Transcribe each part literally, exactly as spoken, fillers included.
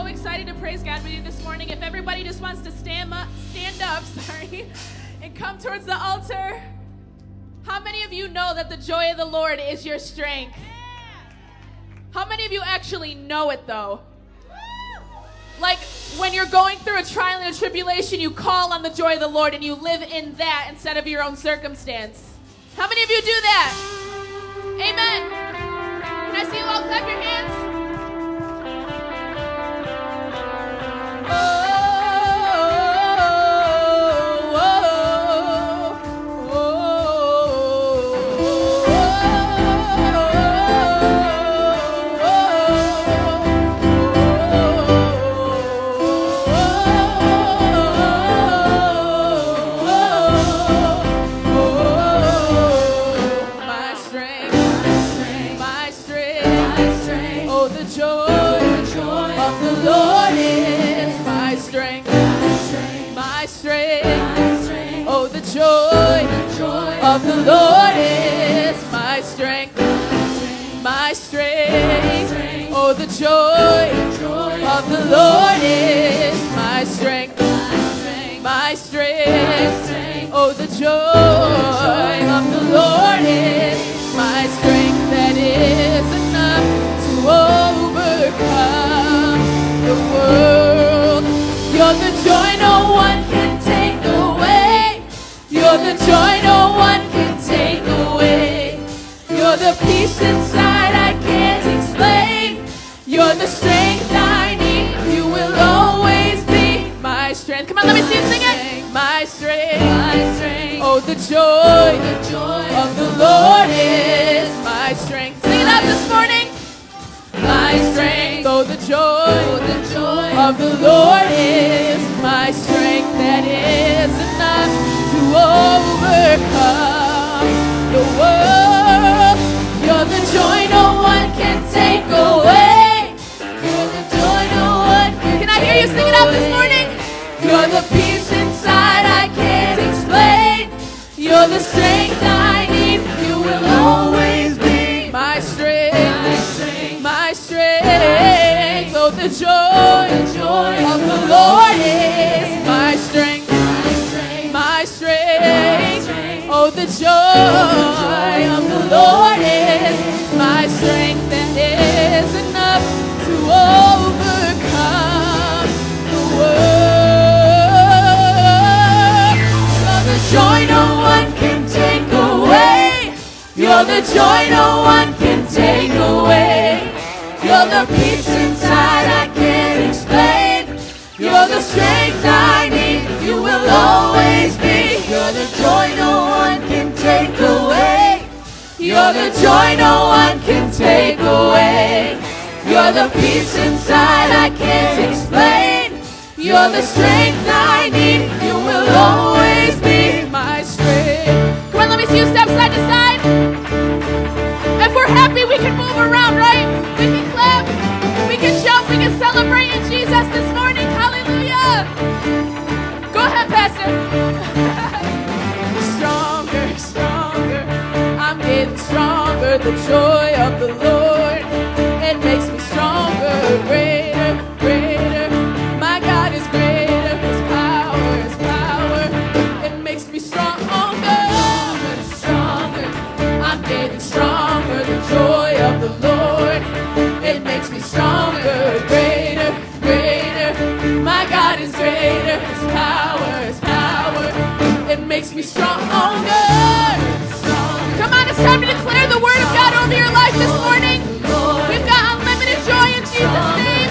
excited to praise God with you this morning. If everybody just wants to stand up, stand up, sorry, and come towards the altar. How many of you know that the joy of the Lord is your strength? How many of you actually know it though? Like when you're going through a trial and a tribulation, you call on the joy of the Lord and you live in that instead of your own circumstance. How many of you do that? Amen. Can I see you all clap your hands? Oh. Joy, joy of the Lord is my strength, my strength. Oh, the joy of the Lord is my strength, my strength. Oh, the joy of the Lord is my strength that is enough to overcome the world. You're the joy no one can take away. You're the joy no one can take away. You're the peace inside I can't explain. You're the strength I need. You will always be my strength. Come on, let me see you sing it. My strength, my strength. Oh, the joy, the joy of the Lord is my strength. Sing it out this morning. My strength, oh, the joy, oh, the joy of the Lord is my strength that is enough to overcome the world. You're the joy no one can take away. You're the joy no one can Can I hear you sing it out this morning? You're the peace inside I can't explain. You're the strength I need. You will always be my strength, my strength, my strength. Oh, the joy, the joy of the Lord is my strength. My strength, oh, the joy of the Lord is my strength that is enough to overcome the world. You're the joy no one can take away. You're the joy no one can take away. You're the peace inside I can't explain. You're the strength I need. You will always be. You're the joy no one can take away. You're the joy no one can take away. You're the peace inside I can't explain. You're the strength I need. You will always be my strength. Come on, let me see you step side to side. If we're happy, we can move around, right? We can clap. We can jump. We can celebrate in Jesus this morning. Hallelujah. Go ahead, Pastor. Stronger, stronger. I'm getting stronger. The joy of the Lord, it makes me stronger. Greater, greater. My God is greater. His power, His power. It makes me stronger, stronger. I'm getting stronger. The joy of the Lord, it makes me stronger. Greater, greater. My God is greater. His power, His power. It makes me stronger. Come on, it's time to declare the word of God over your life this morning. We've got unlimited joy in Jesus' name.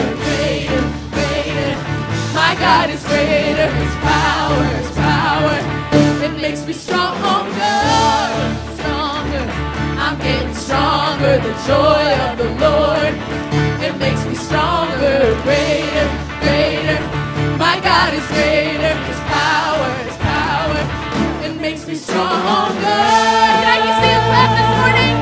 My God is greater. His power, His power. It makes me stronger, stronger. I'm getting stronger. The joy of the Lord, it makes me stronger. Greater, greater. My God is greater. His power, His power. It makes me stronger. Can I see you clap this morning?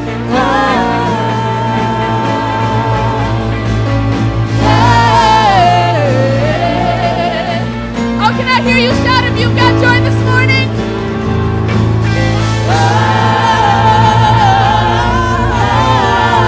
Oh, can I hear you shout if you've got joy this morning? Oh,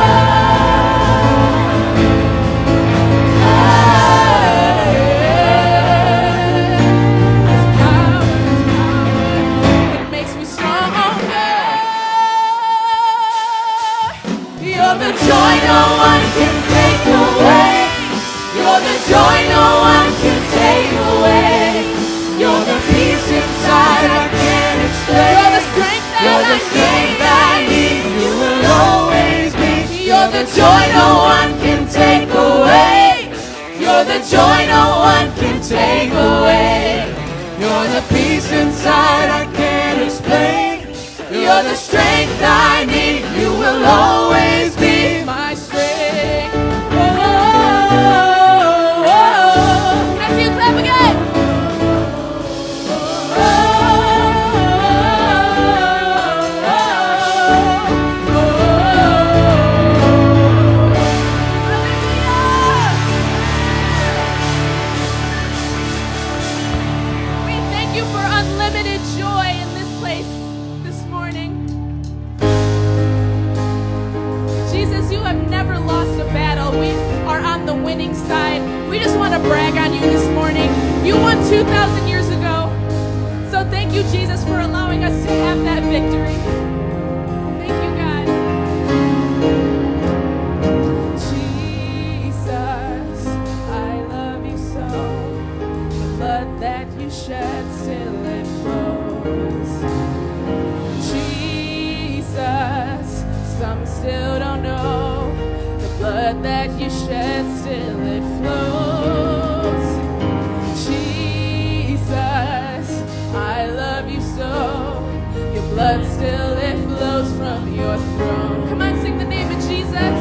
You're the joy no one can take away. You're the peace inside I can't explain. You're the strength I need. You will always be my strength. Oh, oh, oh. Can I see you clap again? Oh, oh, oh. We thank you for unlimited joy in this place this morning. Jesus, you have never lost a battle. We are on the winning side. We just want to brag on you this morning. You won two thousand years ago. So thank you, Jesus, for allowing us to have that victory. Thank you, God. Jesus, I love you so. The blood that you shed still it flows. Jesus, some still don't know. The blood that you shed still it flows. Jesus, I love you so. Your blood still it flows from your throne. Come on, sing the name of Jesus.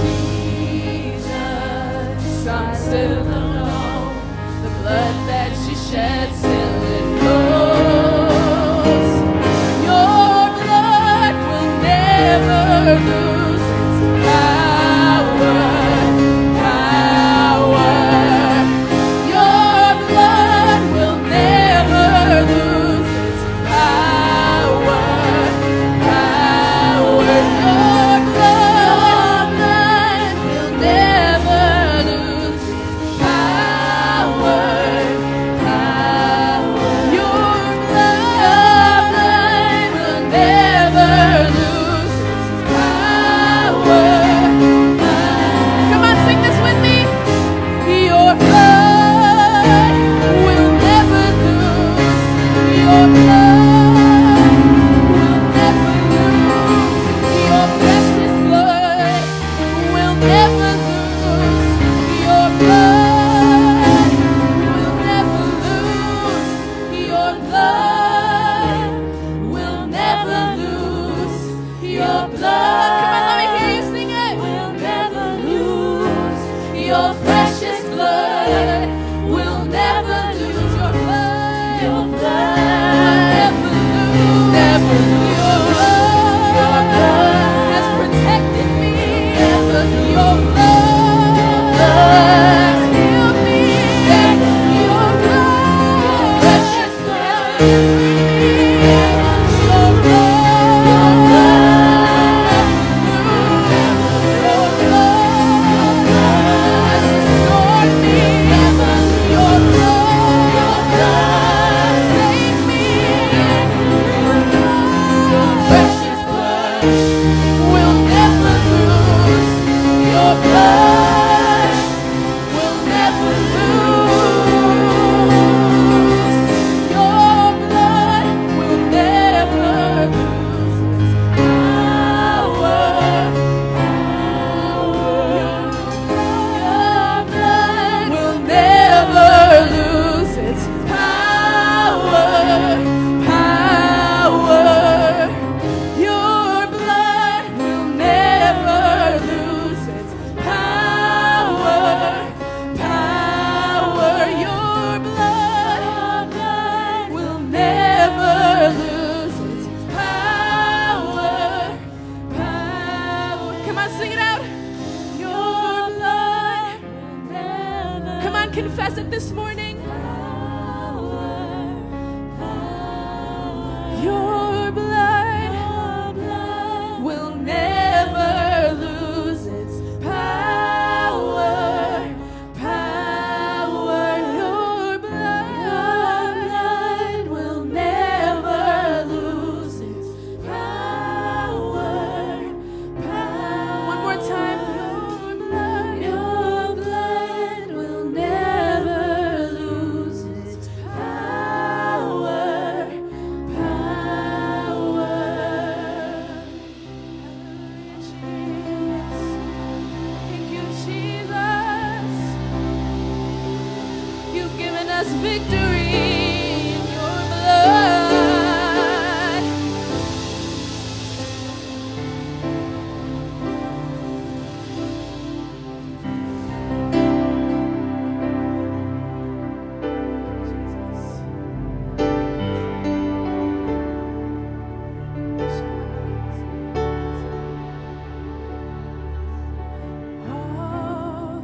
Jesus, some still don't know. The blood that you shed still it flows. Your blood will never lose its power, power. Your blood will never lose its power, power. Your blood will never lose its power, power. Your blood will never lose its power, power. Come on, sing this with me. Your blood will never lose. Your blood will never lose. Your precious blood will never lose. Your blood will never lose. Your blood will never lose. Your blood. Come on, let me hear you sing it. Will never lose. Your precious blood will never lose. Your blood. Your blood will never lose. Your blood. Your blood has protected me. Never lose. Your blood has healed me. Never lose. Your blood. Your precious blood has freed me. Never lose. Your blood. Your blood never lose. Your blood has restored me. Never lose. Your blood. Your blood saved me. Never lose. Your precious blood will never lose. Your blood will never lose. Your blood will never lose its power, power. Your blood will never lose its power, power. Your blood will never lose its power, power. Your blood will never lose its power, power. Come on, sing it out. Your blood will never. Come on, confess it this morning. Your blood will never lose its power, power. Your blood will never lose its power, power. One more time. Your blood, your blood will never lose. us victory in your blood. All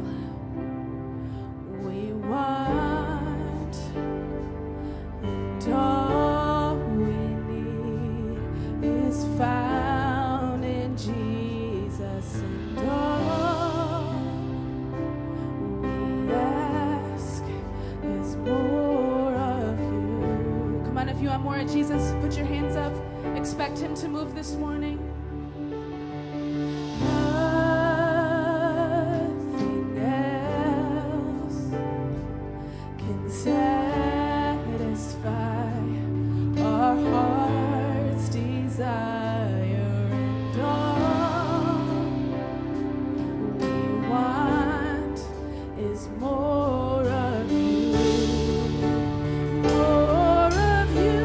we want and all we need is found in Jesus, and all we ask is more of you. Come on, if you want more of Jesus, put your hands up. Expect him to move this morning. Nothing else can satisfy our heart's desire, and all we want is more of you, more of you.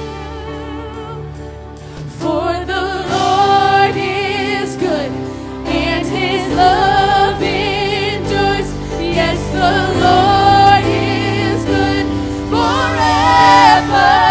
For the Lord is good and his love endures. Yes, the Lord is good forever.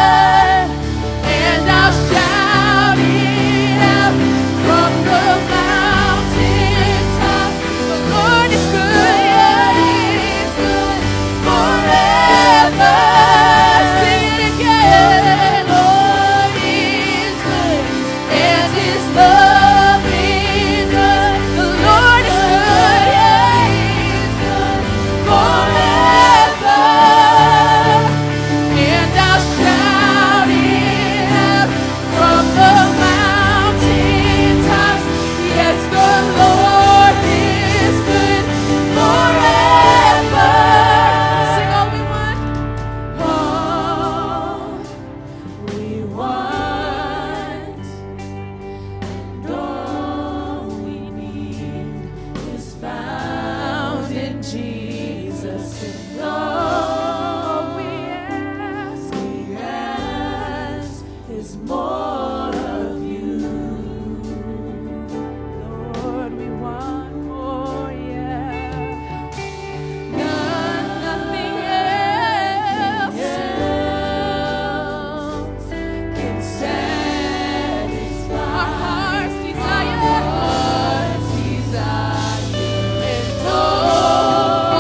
And I'll shout it out from the mountaintop. The Lord is good, yeah, he is good forever. Sing it again. Lord is good and his love endures. The Lord is good, yeah, he is good forever. And I'll shout it out from the mountaintops. Yes, the Lord is good forever. Sing all we want. All we want and all we need is found in Jesus, and all we ask, we ask is more of you. Lord, we want more, yeah. None, nothing else can satisfy our heart's desire. And all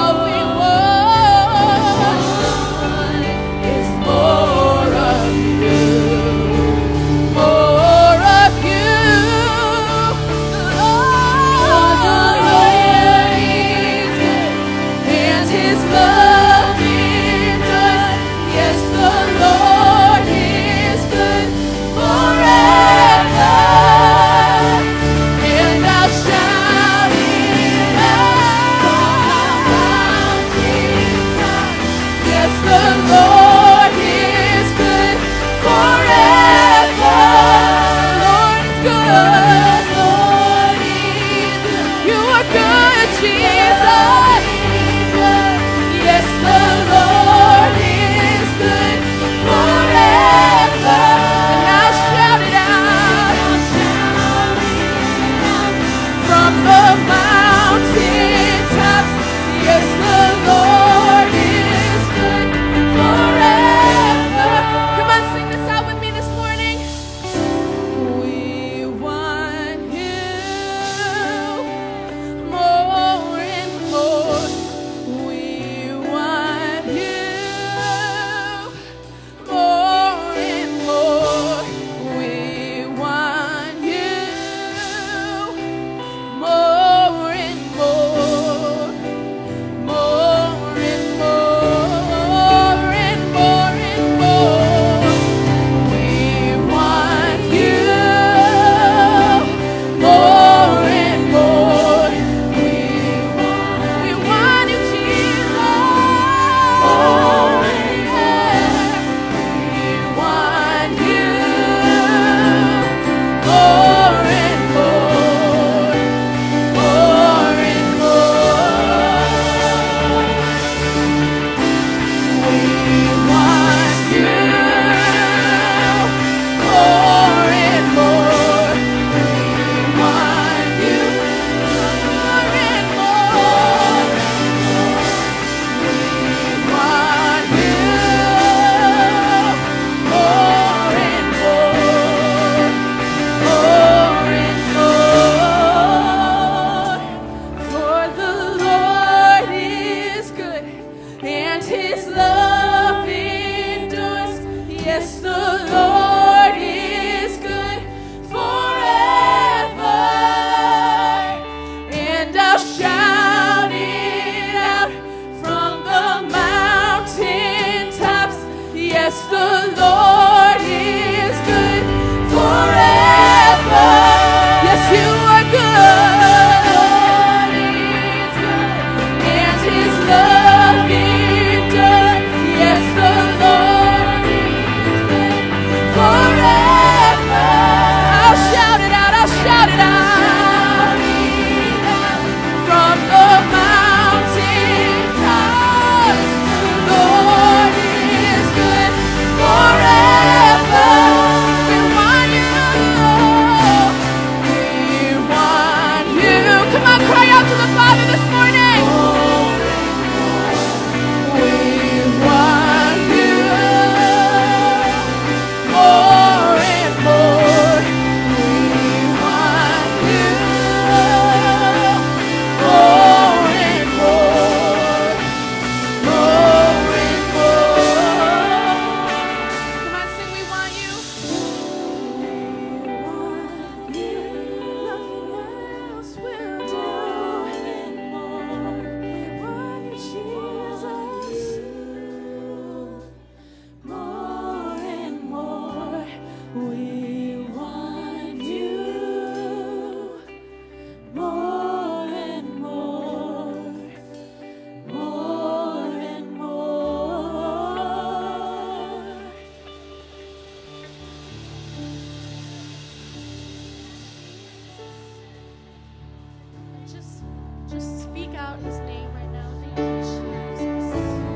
out his name right now. Thank you, Jesus.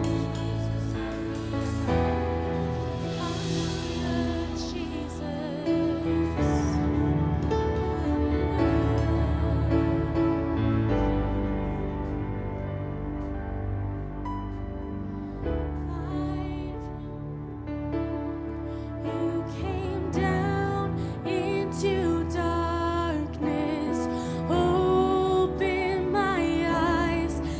Hallelujah, Jesus. You came down into darkness, open my eyes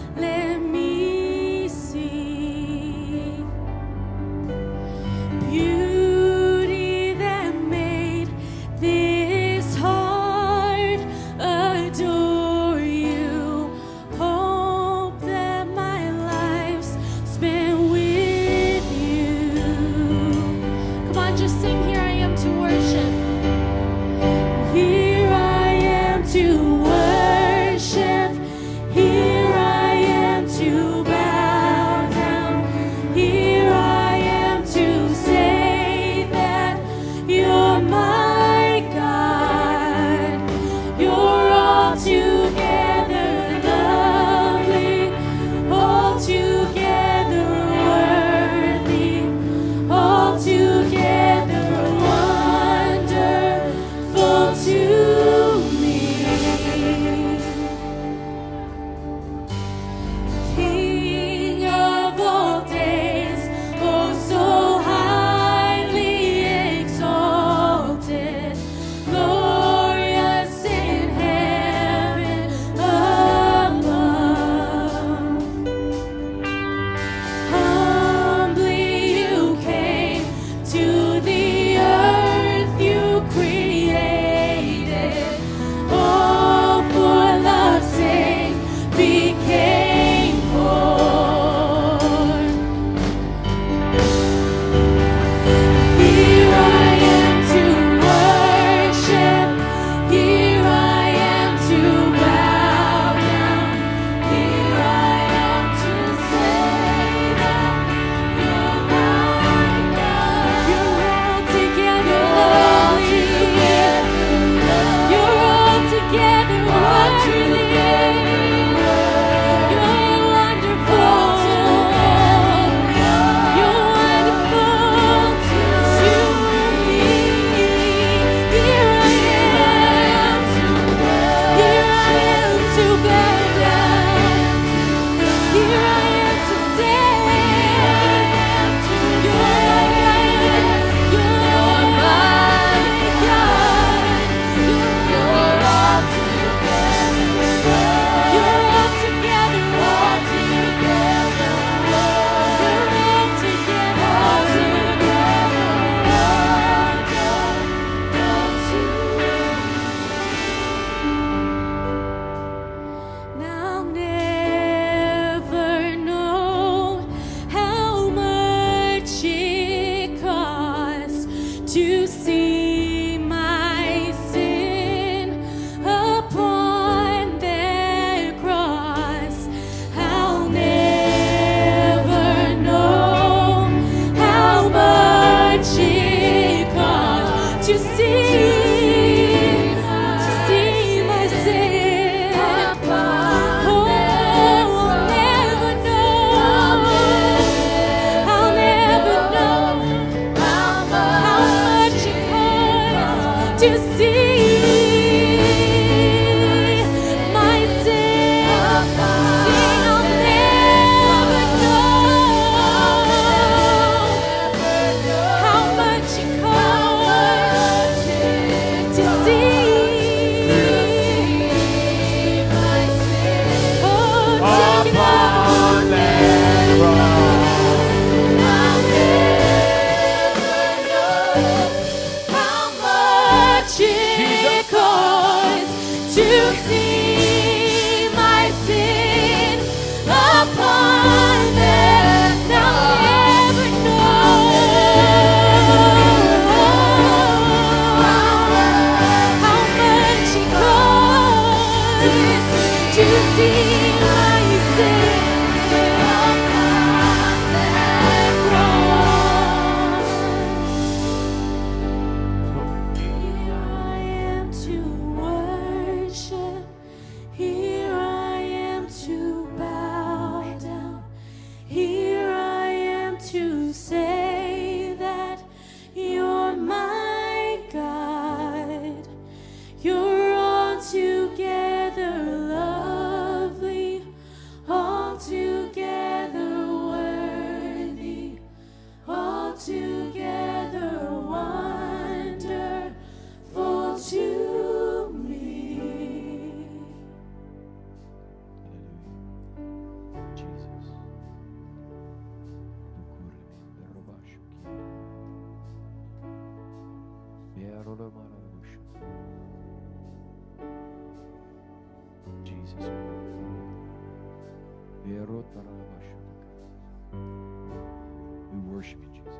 We worship you, Jesus.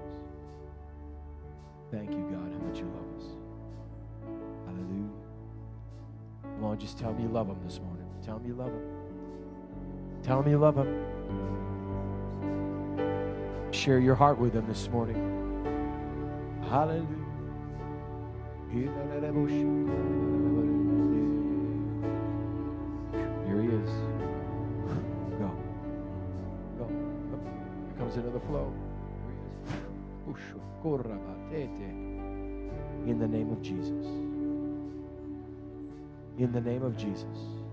Thank you, God, how much you love us. Hallelujah. Come on, just tell me you love him this morning. Tell me you love him. Tell him you love him. Share your heart with him this morning. Hallelujah. Here he is. Go. Go. Here comes another flow. Here he is. In the name of Jesus. In the name of Jesus.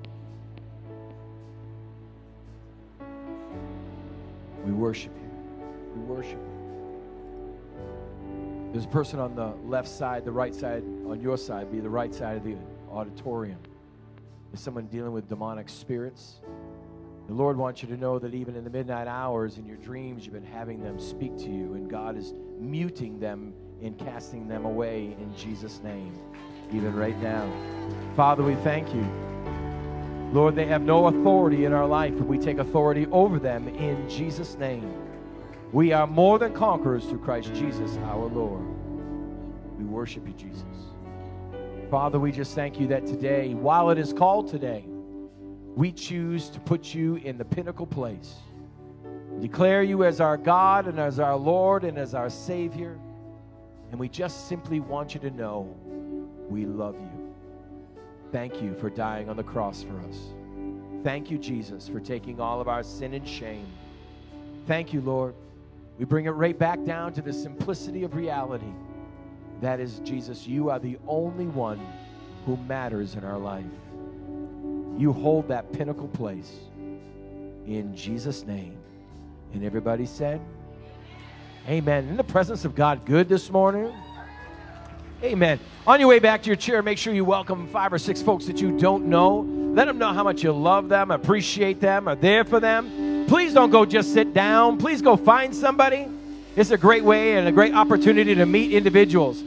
We worship you. We worship you. There's a person on the left side, the right side, on your side, be the right side of the auditorium. There's someone dealing with demonic spirits. The Lord wants you to know that even in the midnight hours, in your dreams, you've been having them speak to you, and God is muting them and casting them away in Jesus' name, even right now. Father, we thank you. Lord, they have no authority in our life, but we take authority over them in Jesus' name. We are more than conquerors through Christ Jesus, our Lord. We worship you, Jesus. Father, we just thank you that today, while it is called today, we choose to put you in the pinnacle place. Declare you as our God and as our Lord and as our Savior. And we just simply want you to know we love you. Thank you for dying on the cross for us. Thank you, Jesus, for taking all of our sin and shame. Thank you, Lord. We bring it right back down to the simplicity of reality. That is, Jesus, you are the only one who matters in our life. You hold that pinnacle place in Jesus' name. And everybody said, amen. In the presence of God good this morning? Amen. On your way back to your chair, make sure you welcome five or six folks that you don't know. Let them know how much you love them, appreciate them, are there for them. Please don't go just sit down. Please go find somebody. It's a great way and a great opportunity to meet individuals.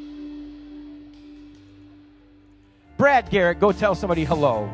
Brad Garrett, go tell somebody hello.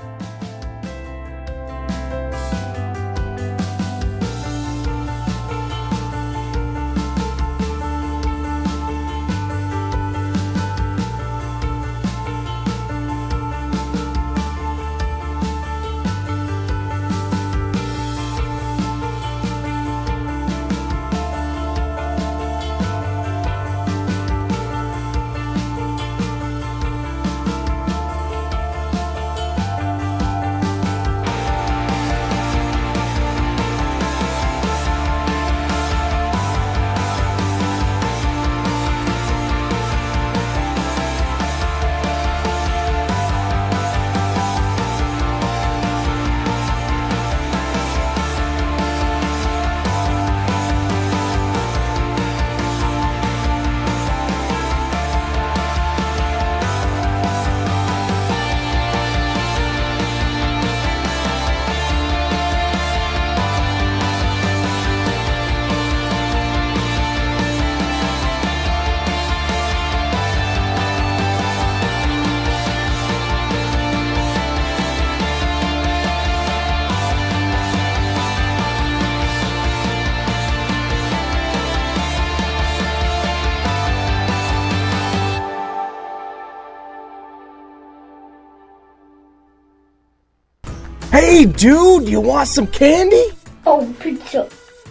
Hey, dude, you want some candy? Oh, pizza.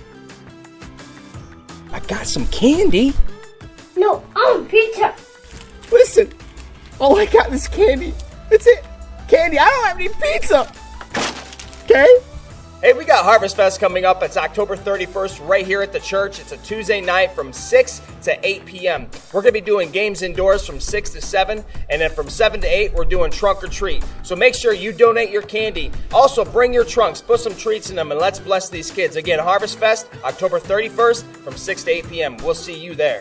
I got some candy. No, I want pizza. Listen, all I got is candy. That's it. Candy. I don't have any pizza. Okay? Hey, we got Harvest Fest coming up. It's October thirty-first right here at the church. It's a Tuesday night from six to eight p.m. We're going to be doing games indoors from six to seven, and then from seven to eight, we're doing trunk or treat. So make sure you donate your candy. Also, bring your trunks, put some treats in them, and let's bless these kids. Again, Harvest Fest, October thirty-first from six to eight p.m. We'll see you there.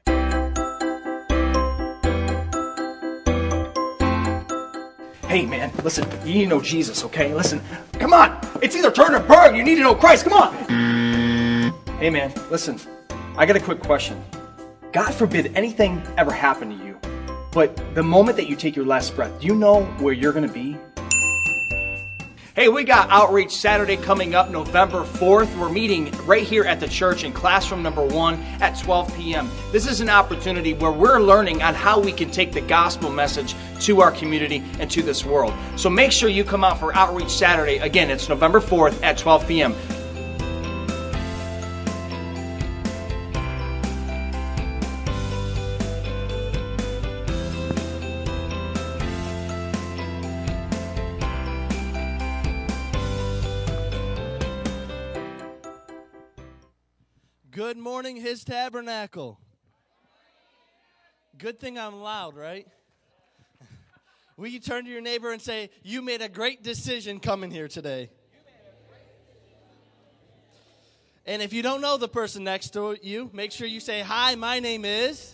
Hey, man, listen, you need to know Jesus, okay? Listen, come on. It's either turn or burn. You need to know Christ. Come on. Hey, man, listen, I got a quick question. God forbid anything ever happened to you, but the moment that you take your last breath, do you know where you're going to be? Hey, we got Outreach Saturday coming up November fourth. We're meeting right here at the church in classroom number one at twelve p.m. This is an opportunity where we're learning on how we can take the gospel message to our community and to this world. So make sure you come out for Outreach Saturday. Again, it's November fourth at twelve p.m. Good morning, His Tabernacle. Good thing I'm loud, right? Will you turn to your neighbor and say, you made a great decision coming here today? And if you don't know the person next to you, make sure you say, hi, my name is.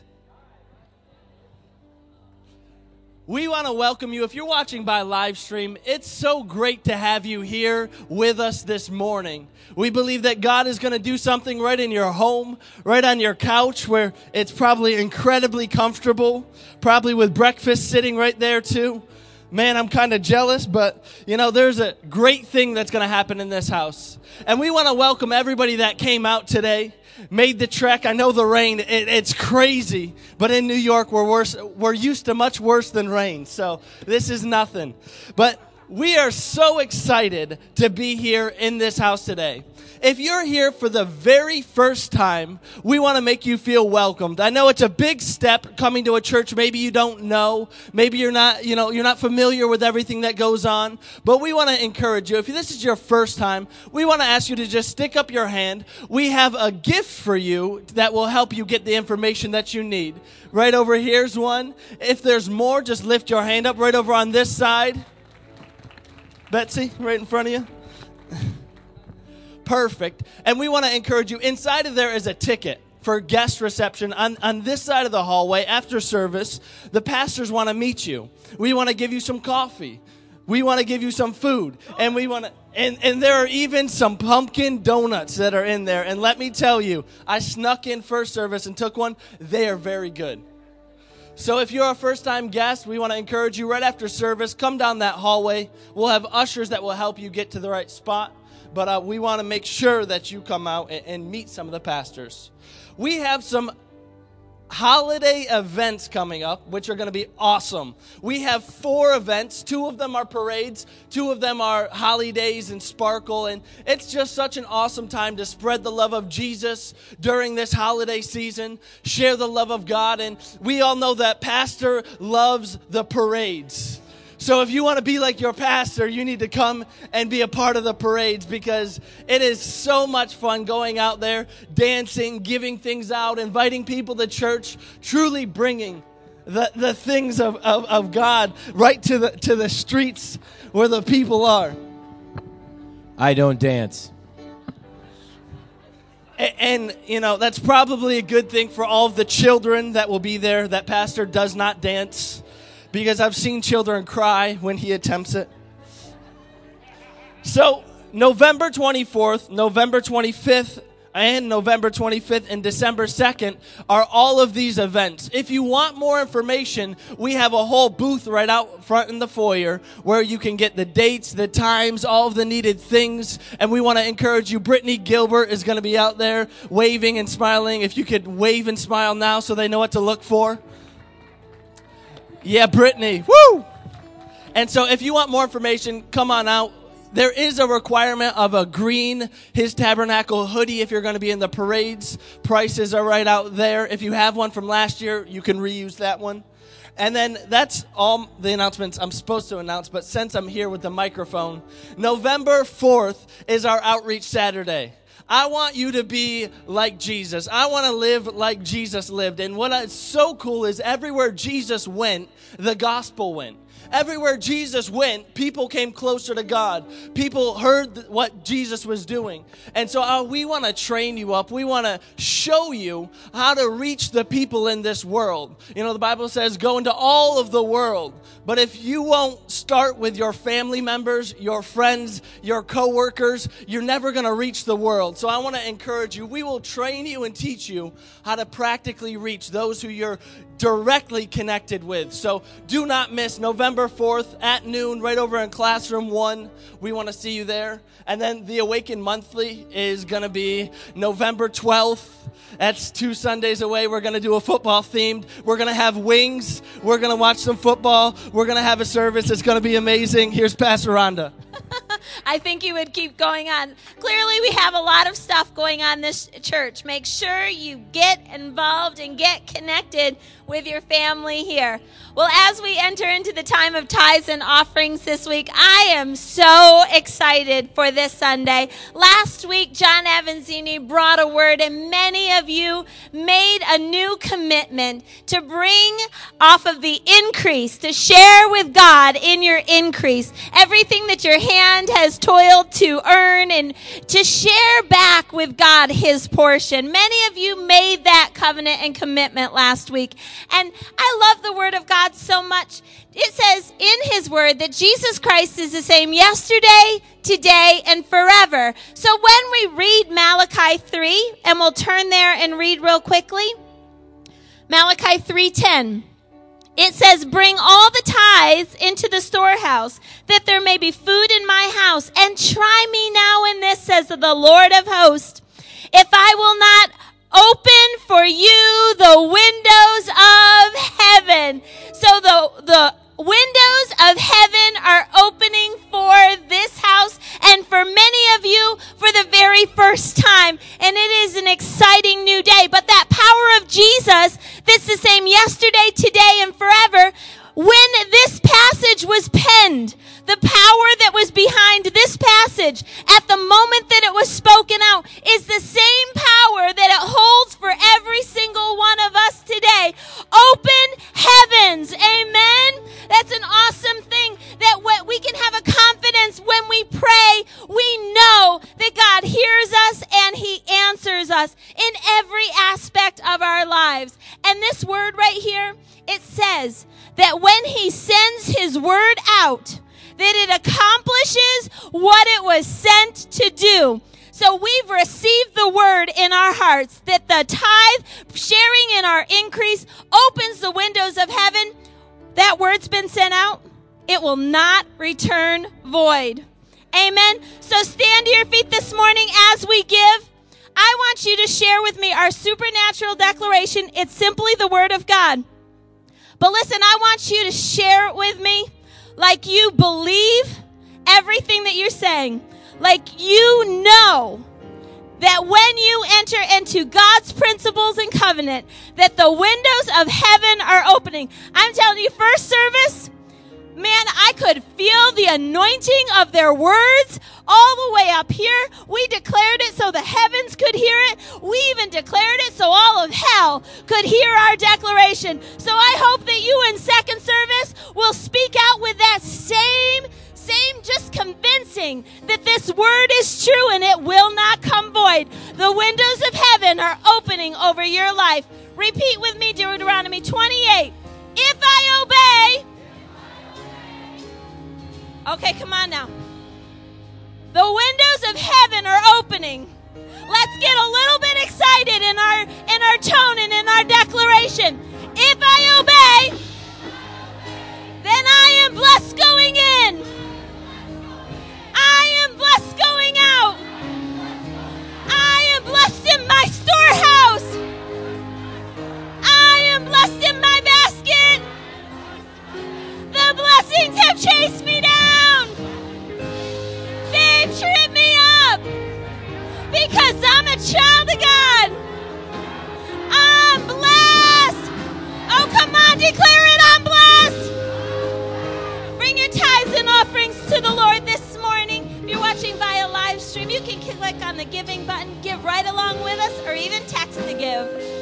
We want to welcome you. If you're watching by live stream, it's so great to have you here with us this morning. We believe that God is going to do something right in your home, right on your couch where it's probably incredibly comfortable, probably with breakfast sitting right there too. Man, I'm kind of jealous, but you know, there's a great thing that's going to happen in this house. And we want to welcome everybody that came out today. Made the trek. I know the rain, it, it's crazy, but in New York, we're worse. We're used to much worse than rain, so this is nothing. But we are so excited to be here in this house today. If you're here for the very first time, we want to make you feel welcomed. I know it's a big step coming to a church maybe you don't know. Maybe you're not, you know, you're not familiar with everything that goes on. But we want to encourage you. If this is your first time, we want to ask you to just stick up your hand. We have a gift for you that will help you get the information that you need. Right over here's one. If there's more, just lift your hand up right over on this side. Betsy, right in front of you. Perfect. And we want to encourage you. Inside of there is a ticket for guest reception. On, on this side of the hallway, after service, the pastors want to meet you. We want to give you some coffee. We want to give you some food. And we want to, and, and there are even some pumpkin donuts that are in there. And let me tell you, I snuck in first service and took one. They are very good. So if you're a first-time guest, we want to encourage you right after service, come down that hallway. We'll have ushers that will help you get to the right spot. But uh, we want to make sure that you come out and, and meet some of the pastors. We have some holiday events coming up, which are going to be awesome. We have four events. Two of them are parades. Two of them are holidays and sparkle. And it's just such an awesome time to spread the love of Jesus during this holiday season, share the love of God. And we all know that Pastor loves the parades. So if you want to be like your pastor, you need to come and be a part of the parades because it is so much fun going out there, dancing, giving things out, inviting people to church, truly bringing the, the things of, of, of God right to the to the streets where the people are. I don't dance. And, and, you know, that's probably a good thing for all of the children that will be there. That pastor does not dance. Because I've seen children cry when he attempts it. So, November twenty-fourth, November twenty-fifth, and November twenty-fifth and December second are all of these events. If you want more information, we have a whole booth right out front in the foyer where you can get the dates, the times, all of the needed things. And we want to encourage you. Brittany Gilbert is going to be out there waving and smiling. If you could wave and smile now so they know what to look for. Yeah, Brittany. Woo! And so if you want more information, come on out. There is a requirement of a green His Tabernacle hoodie if you're going to be in the parades. Prices are right out there. If you have one from last year, you can reuse that one. And then that's all the announcements I'm supposed to announce. But since I'm here with the microphone, November fourth is our Outreach Saturday. I want you to be like Jesus. I want to live like Jesus lived. And what is so cool is everywhere Jesus went, the gospel went. Everywhere Jesus went, people came closer to God. People heard what Jesus was doing. And so uh, we want to train you up. We want to show you how to reach the people in this world. You know, the Bible says, go into all of the world. But if you won't start with your family members, your friends, your coworkers, you're never going to reach the world. So I want to encourage you. We will train you and teach you how to practically reach those who you're directly connected with. So do not miss November November fourth at noon, right over in Classroom one. We want to see you there. And then the Awaken Monthly is going to be November twelfth. That's two Sundays away. We're going to do a football themed. We're going to have wings. We're going to watch some football. We're going to have a service. It's going to be amazing. Here's Pastor Rhonda. I think you would keep going on. Clearly, we have a lot of stuff going on this church. Make sure you get involved and get connected with your family here. Well, as we enter into the time of tithes and offerings this week, I am so excited for this Sunday. Last week, John Avanzini brought a word, and many of you made a new commitment to bring off of the increase, to share with God in your increase, everything that your hand has toiled to earn, and to share back with God his portion. Many of you made that covenant and commitment last week. And I love the word of God so much. It says in his word that Jesus Christ is the same yesterday, today, and forever. So when we read Malachi three, and we'll turn there and read real quickly. Malachi three ten. It says, bring all the tithes into the storehouse, that there may be food in my house. And try me now in this, says the Lord of hosts, if I will not open for you the windows of heaven. So the, the windows of heaven are opening for this house and for many of you for the very first time. And it is an exciting new day. But that power of Jesus that's the same yesterday, today, and forever, when this passage was penned, the power that was behind this passage at the moment that it was spoken out is the same power that it holds for every single one of us today. Open heavens. Amen. That's an awesome thing, that what we can have a confidence when we pray, we know that God hears us and he answers us in every aspect of our lives. And this word right here, it says that when he sends his word out, that it accomplishes what it was sent to do. So we've received the word in our hearts that the tithe, sharing in our increase, opens the windows of heaven. That word's been sent out. It will not return void. Amen. So stand to your feet this morning as we give. I want you to share with me our supernatural declaration. It's simply the word of God. But listen, I want you to share it with me like you believe everything that you're saying. Like you know that when you enter into God's principles and covenant, that the windows of heaven are opening. I'm telling you, first service, man, I could feel the anointing of their words all the way up here. We declared it so the heavens could hear it. We even declared it so all of hell could hear our declaration. So I hope that you in second service will speak out with that same, same just convincing that this word is true and it will not come void. The windows of heaven are opening over your life. Repeat with me Deuteronomy twenty-eight. If I obey... Okay, come on now. The windows of heaven are opening. Let's get a little bit excited in our in our tone and in our declaration. If I obey, then I am blessed going in. I am blessed going out. I am blessed in my storehouse. I am blessed in my basket. The blessings have chased me down. They've tripped me up because I'm a child of God. I'm blessed. Oh, come on, declare it. I'm blessed. Bring your tithes and offerings to the Lord this morning. If you're watching via live stream, you can click on the giving button, give right along with us, or even text to give.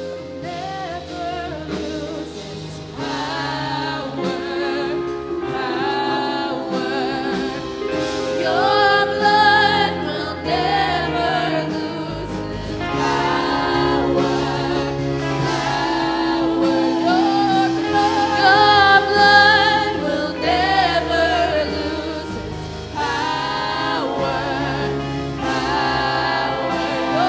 Your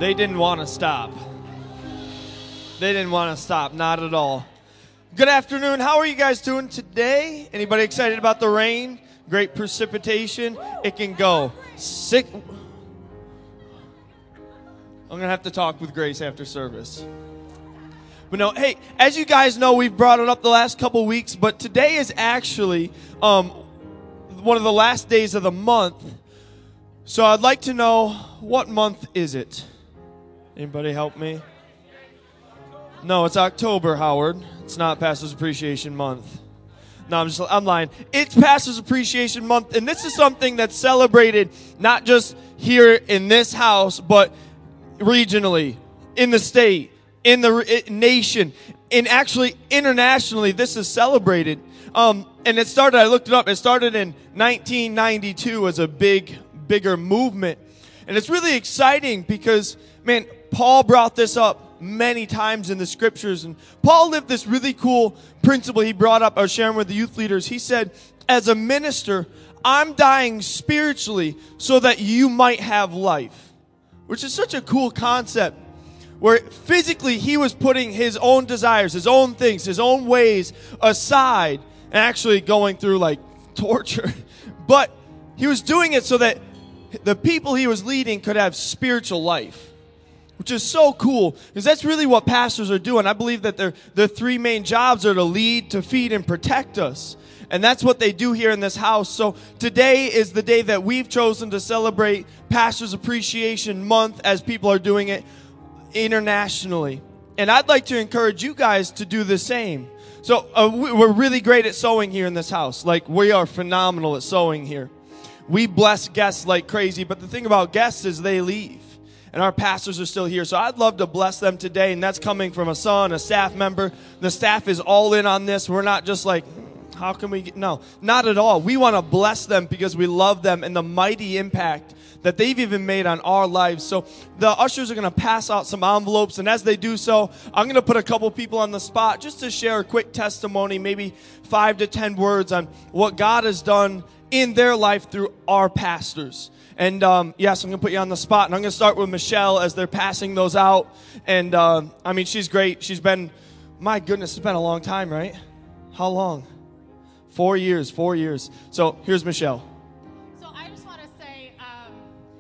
They didn't want to stop. They didn't want to stop, not at all. Good afternoon. How are you guys doing today? Anybody excited about the rain? Great precipitation. It can go sick. I'm going to have to talk with Grace after service. But no, hey, as you guys know, we've brought it up the last couple weeks, but today is actually um, one of the last days of the month. So I'd like to know, what month is it? Anybody help me? No, it's October, Howard. It's not Pastor's Appreciation Month. No, I'm just, I'm lying. It's Pastor's Appreciation Month, and this is something that's celebrated not just here in this house, but regionally, in the state, in the nation, and actually internationally, this is celebrated. Um, and it started, I looked it up, it started in nineteen ninety-two as a big, bigger movement. And it's really exciting because, man, Paul brought this up many times in the scriptures. And Paul lived this really cool principle he brought up, I was sharing with the youth leaders. He said, as a minister, I'm dying spiritually so that you might have life. Which is such a cool concept. Where physically he was putting his own desires, his own things, his own ways aside. And actually going through like torture. But he was doing it so that the people he was leading could have spiritual life. Which is so cool, because that's really what pastors are doing. I believe that their their three main jobs are to lead, to feed, and protect us. And that's what they do here in this house. So today is the day that we've chosen to celebrate Pastors Appreciation Month as people are doing it internationally. And I'd like to encourage you guys to do the same. So uh, we're really great at sewing here in this house. Like, we are phenomenal at sewing here. We bless guests like crazy, but the thing about guests is they leave. And our pastors are still here. So I'd love to bless them today. And that's coming from a son, a staff member. The staff is all in on this. We're not just like, how can we get? No, not at all. We want to bless them because we love them and the mighty impact that they've even made on our lives. So the ushers are going to pass out some envelopes. And as they do so, I'm going to put a couple people on the spot just to share a quick testimony, maybe five to ten words on what God has done in their life through our pastors. And um, yes, I'm going to put you on the spot. And I'm going to start with Michelle as they're passing those out. And uh, I mean, she's great. She's been, my goodness, it's been a long time, right? How long? Four years, four years. So here's Michelle. So I just want to say, um,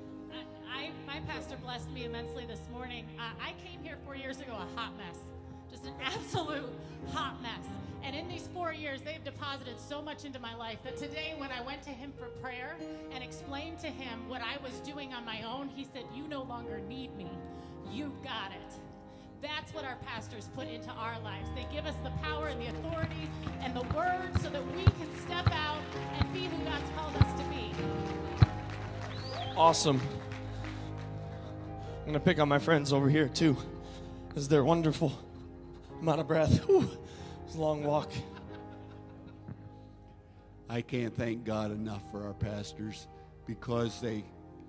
I, my pastor blessed me immensely this morning. Uh, I came here four years ago a hot mess, just an absolute hot mess. And in these four years, they've deposited so much into my life that today when I went to him for prayer and explained to him what I was doing on my own, he said, you no longer need me. You've got it. That's what our pastors put into our lives. They give us the power and the authority and the word so that we can step out and be who God's called us to be. Awesome. I'm going to pick on my friends over here too, because they're wonderful. I'm out of breath. Whew. It's a long walk. I can't thank God enough for our pastors because they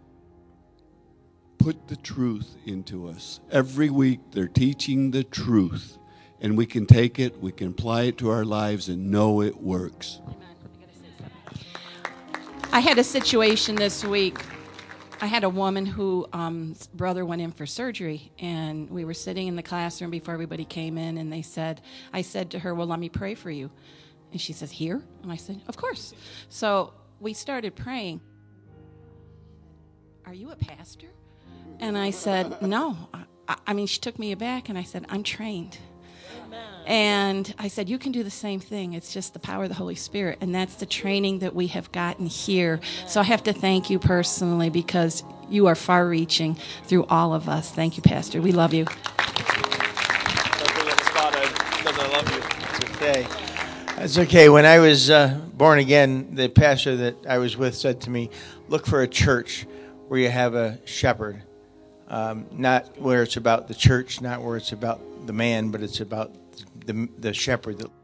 put the truth into us. Every week they're teaching the truth, and we can take it, we can apply it to our lives and know it works. I had a situation this week. I had a woman whose um, brother went in for surgery, and we were sitting in the classroom before everybody came in, and they said, I said to her, well, let me pray for you. And she says, here? And I said, of course. So we started praying. Are you a pastor? And I said, no. I, I mean, she took me aback, and I said, I'm trained. And I said, you can do the same thing. It's just the power of the Holy Spirit. And that's the training that we have gotten here. So I have to thank you personally because you are far-reaching through all of us. Thank you, Pastor. We love you. I love you. It's okay. It's okay. When I was uh, born again, the pastor that I was with said to me, look for a church where you have a shepherd. Um, not where it's about the church, not where it's about the man, but it's about the the shepherd that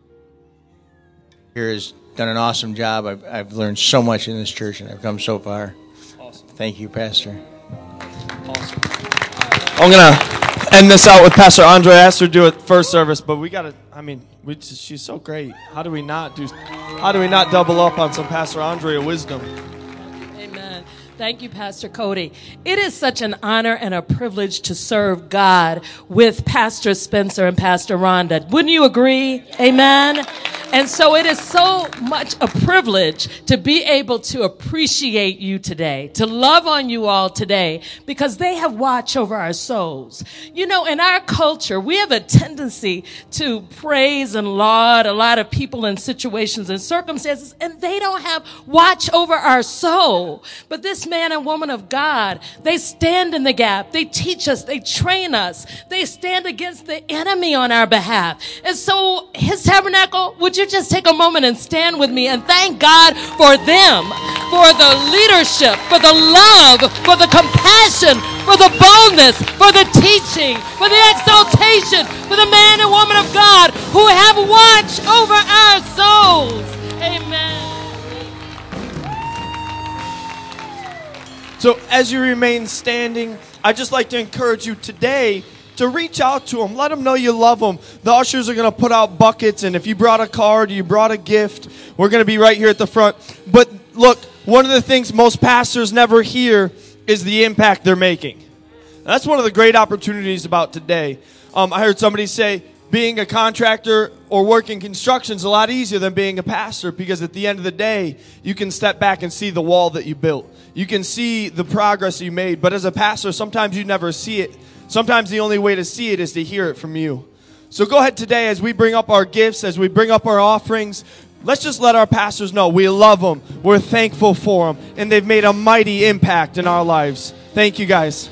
here has done an awesome job. I've, I've learned so much in this church, and I've come so far. Awesome. Thank you, Pastor. Awesome. I'm going to end this out with Pastor Andre. I asked her to do it first service, but we got to, I mean, we just, she's so great. How do we not do, how do we not double up on some Pastor Andre wisdom? Amen. Thank you, Pastor Cody. It is such an honor and a privilege to serve God with Pastor Spencer and Pastor Rhonda. Wouldn't you agree? Amen. And so it is so much a privilege to be able to appreciate you today, to love on you all today, because they have watch over our souls. You know, in our culture, we have a tendency to praise and laud a lot of people in situations and circumstances, and they don't have watch over our soul. But this man and woman of God, they stand in the gap. They teach us. They train us. They stand against the enemy on our behalf. And so his tabernacle, would you just take a moment and stand with me and thank God for them, for the leadership, for the love, for the compassion, for the boldness, for the teaching, for the exaltation, for the man and woman of God who have watch over our souls. Amen. So as you remain standing, I'd just like to encourage you today to reach out to them. Let them know you love them. The ushers are going to put out buckets, and if you brought a card, you brought a gift, we're going to be right here at the front. But look, one of the things most pastors never hear is the impact they're making. That's one of the great opportunities about today. Um, I heard somebody say being a contractor or working construction is a lot easier than being a pastor, because at the end of the day, you can step back and see the wall that you built. You can see the progress you made. But as a pastor, sometimes you never see it. Sometimes the only way to see it is to hear it from you. So go ahead today as we bring up our gifts, as we bring up our offerings. Let's just let our pastors know we love them. We're thankful for them. And they've made a mighty impact in our lives. Thank you, guys.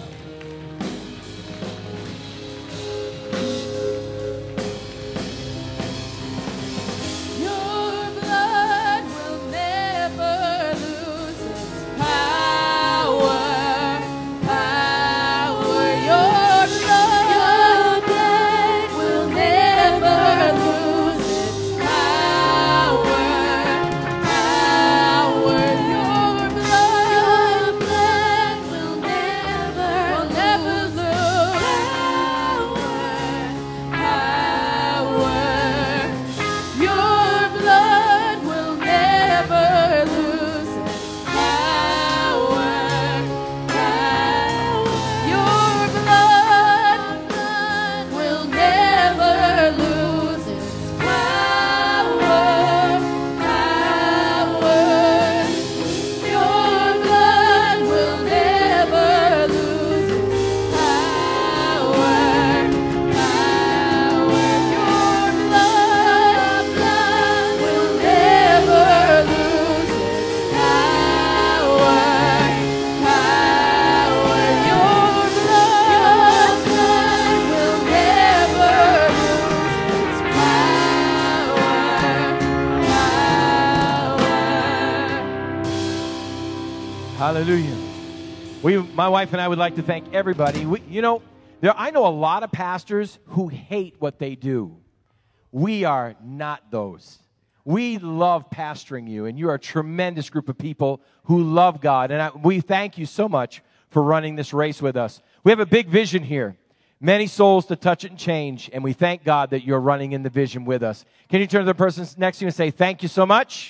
Hallelujah. We, my wife and I would like to thank everybody. We, you know, there, I know a lot of pastors who hate what they do. We are not those. We love pastoring you, and you're a tremendous group of people who love God. And I, we thank you so much for running this race with us. We have a big vision here. Many souls to touch and change, and we thank God that you're running in the vision with us. Can you turn to the person next to you and say, thank you so much?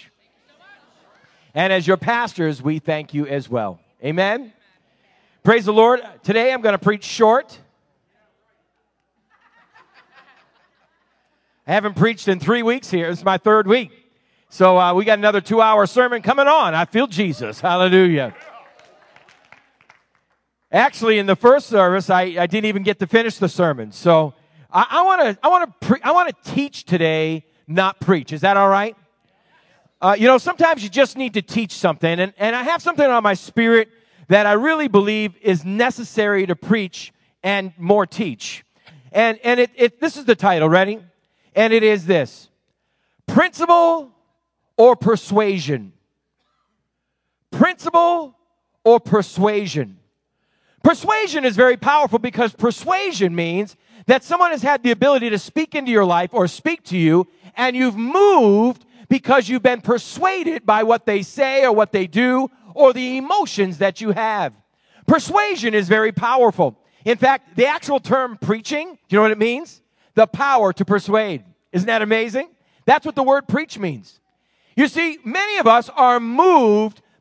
And as your pastors, we thank you as well. Amen? Praise the Lord. Today I'm going to preach short. I haven't preached in three weeks here. It's my third week. So uh, we got another two-hour sermon coming on. I feel Jesus. Hallelujah. Actually, in the first service, I, I didn't even get to finish the sermon. So I want to I want to pre- I want to teach today, not preach. Is that all right? Uh, you know, sometimes you just need to teach something, and, and I have something on my spirit that I really believe is necessary to preach and more teach. And and it, it this is the title. Ready? And it is this: principle or persuasion. Principle or persuasion. Persuasion is very powerful because persuasion means that someone has had the ability to speak into your life or speak to you, and you've moved because you've been persuaded by what they say or what they do or the emotions that you have. Persuasion is very powerful. In fact, the actual term preaching, do you know what it means? The power to persuade. Isn't that amazing? That's what the word preach means. You see, many of us are moved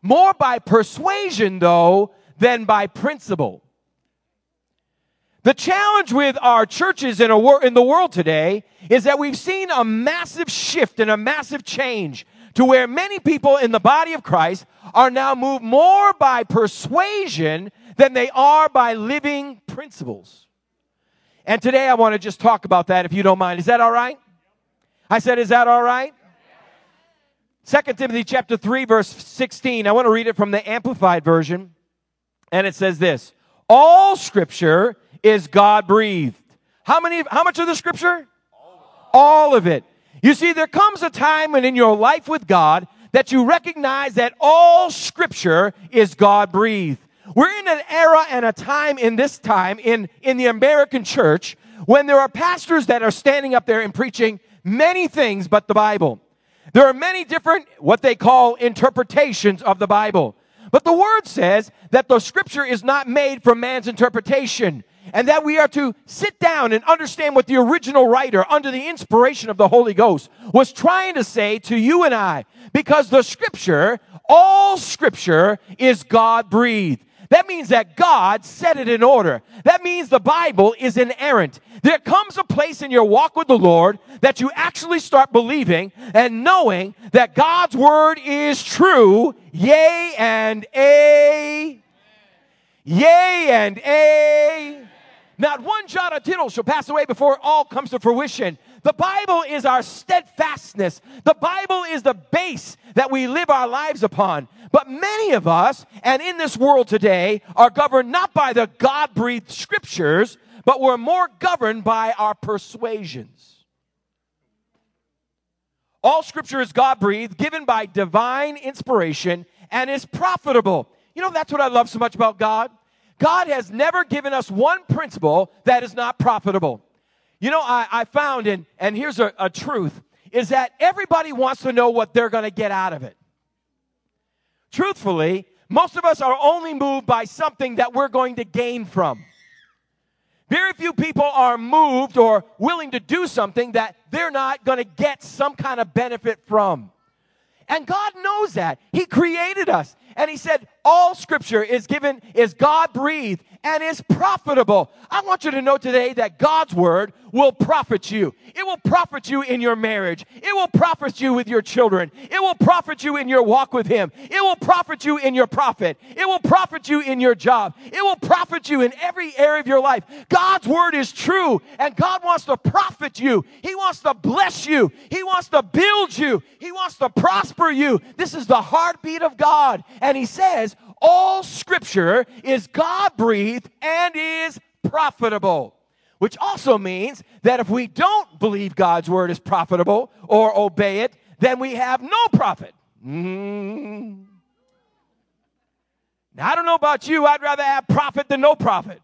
More by persuasion, though, than by principle. The challenge with our churches in, a wor- in the world today is that we've seen a massive shift and a massive change to where many people in the body of Christ are now moved more by persuasion than they are by living principles. And today I want to just talk about that, if you don't mind. Is that all right? I said, is that all right? Second Timothy chapter three, verse sixteen. I want to read it from the Amplified Version. And it says this: all Scripture is God-breathed. How many? How much of the Scripture? All of it. You see, there comes a time when in your life with God that you recognize that all Scripture is God-breathed. We're in an era and a time in this time in, in the American church when there are pastors that are standing up there and preaching many things but the Bible. There are many different, what they call, interpretations of the Bible. But the Word says that the Scripture is not made for man's interpretation, and that we are to sit down and understand what the original writer, under the inspiration of the Holy Ghost, was trying to say to you and I. Because the Scripture, all Scripture, is God-breathed. That means that God set it in order. That means the Bible is inerrant. There comes a place in your walk with the Lord that you actually start believing and knowing that God's Word is true, yea and a, yea and a. Not one jot or tittle shall pass away before it all comes to fruition. The Bible is our steadfastness. The Bible is the base that we live our lives upon. But many of us, and in this world today, are governed not by the God-breathed Scriptures, but we're more governed by our persuasions. All Scripture is God-breathed, given by divine inspiration, and is profitable. You know, that's what I love so much about God. God has never given us one principle that is not profitable. You know, I, I found, and, and here's a, a truth, is that everybody wants to know what they're going to get out of it. Truthfully, most of us are only moved by something that we're going to gain from. Very few people are moved or willing to do something that they're not going to get some kind of benefit from. And God knows that. He created us. And He said, all Scripture is given, is God-breathed, and is profitable. I want you to know today that God's Word will profit you. It will profit you in your marriage. It will profit you with your children. It will profit you in your walk with Him. It will profit you in your profit. It will profit you in your job. It will profit you in every area of your life. God's Word is true, and God wants to profit you. He wants to bless you. He wants to build you. He wants to prosper you. This is the heartbeat of God. And He says, all Scripture is God-breathed and is profitable. Which also means that if we don't believe God's Word is profitable or obey it, then we have no profit. Mm. Now, I don't know about you. I'd rather have profit than no profit.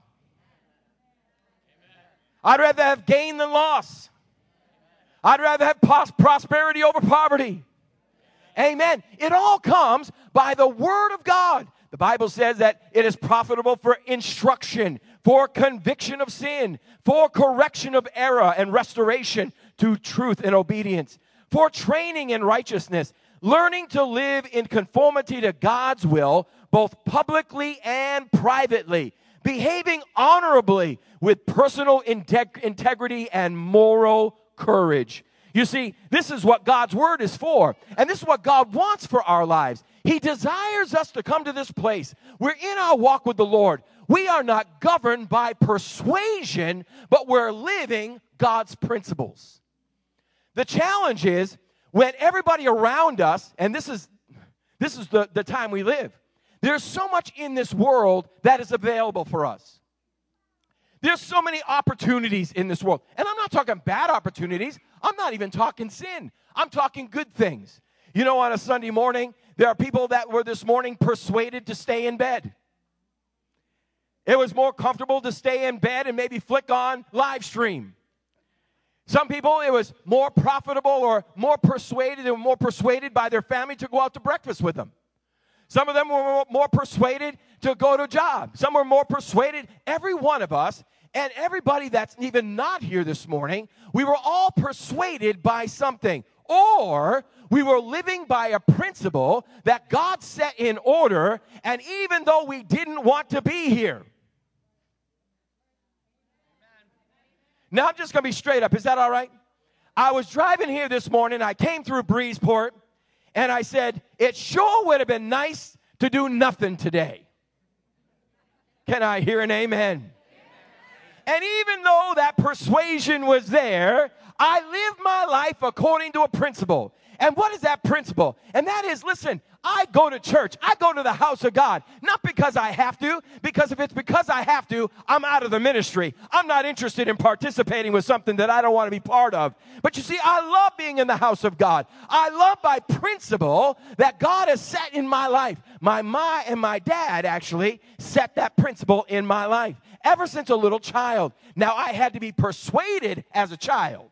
I'd rather have gain than loss. I'd rather have pos- prosperity over poverty. Amen. It all comes by the Word of God. The Bible says that it is profitable for instruction, for conviction of sin, for correction of error and restoration to truth and obedience, for training in righteousness, learning to live in conformity to God's will, both publicly and privately, behaving honorably with personal integ- integrity and moral courage. You see, this is what God's Word is for, and this is what God wants for our lives. He desires us to come to this place where in our walk with the Lord, we are not governed by persuasion, but we're living God's principles. The challenge is when everybody around us, and this is, this is the, the time we live, there's so much in this world that is available for us. There's so many opportunities in this world. And I'm not talking bad opportunities. I'm not even talking sin. I'm talking good things. You know, on a Sunday morning, there are people that were this morning persuaded to stay in bed. It was more comfortable to stay in bed and maybe flick on live stream. Some people, it was more profitable or more persuaded, they were more persuaded by their family to go out to breakfast with them. Some of them were more persuaded to go to a job. Some were more persuaded. Every one of us, and everybody that's even not here this morning, we were all persuaded by something. or we were living by a principle that God set in order, and even though we didn't want to be here. Now, I'm just going to be straight up. Is that all right? I was driving here this morning. I came through Breezeport, and I said, it sure would have been nice to do nothing today. Can I hear an amen? And even though that persuasion was there, I lived my life according to a principle. And what is that principle? And that is, listen, I go to church. I go to the house of God, not because I have to, because if it's because I have to, I'm out of the ministry. I'm not interested in participating with something that I don't want to be part of. But you see, I love being in the house of God. I love by principle that God has set in my life. My ma and my dad actually set that principle in my life ever since a little child. Now, I had to be persuaded as a child.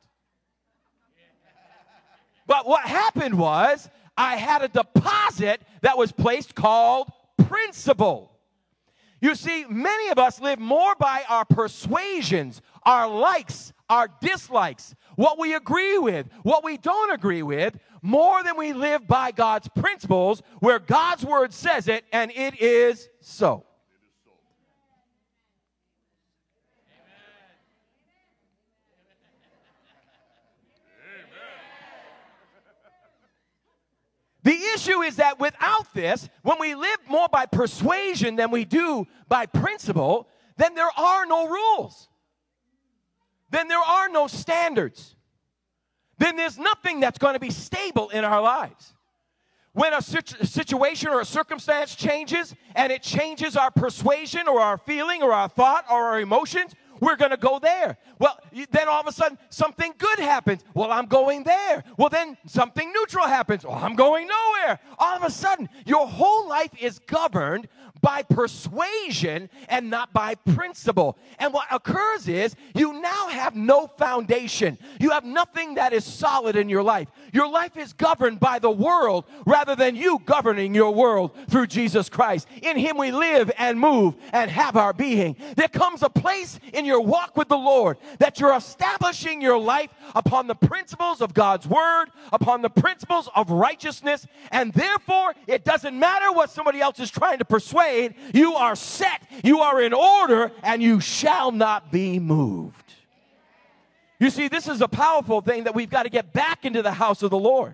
But what happened was I had a deposit that was placed called principle. You see, many of us live more by our persuasions, our likes, our dislikes, what we agree with, what we don't agree with, more than we live by God's principles, where God's word says it, and it is so. The issue is that without this, when we live more by persuasion than we do by principle, then there are no rules. Then there are no standards. Then there's nothing that's going to be stable in our lives. When a situ- situation or a circumstance changes, and it changes our persuasion or our feeling or our thought or our emotions, we're going to go there. Well, then all of a sudden, something good happens. Well, I'm going there. Well, then something neutral happens. Well, I'm going nowhere. All of a sudden, your whole life is governed by persuasion and not by principle. And what occurs is you now have no foundation. You have nothing that is solid in your life. Your life is governed by the world rather than you governing your world through Jesus Christ. In Him we live and move and have our being. There comes a place in your walk with the Lord that you're establishing your life upon the principles of God's word, upon the principles of righteousness, and therefore it doesn't matter what somebody else is trying to persuade. You are set, you are in order, and you shall not be moved. You see, this is a powerful thing that we've got to get back into the house of the Lord.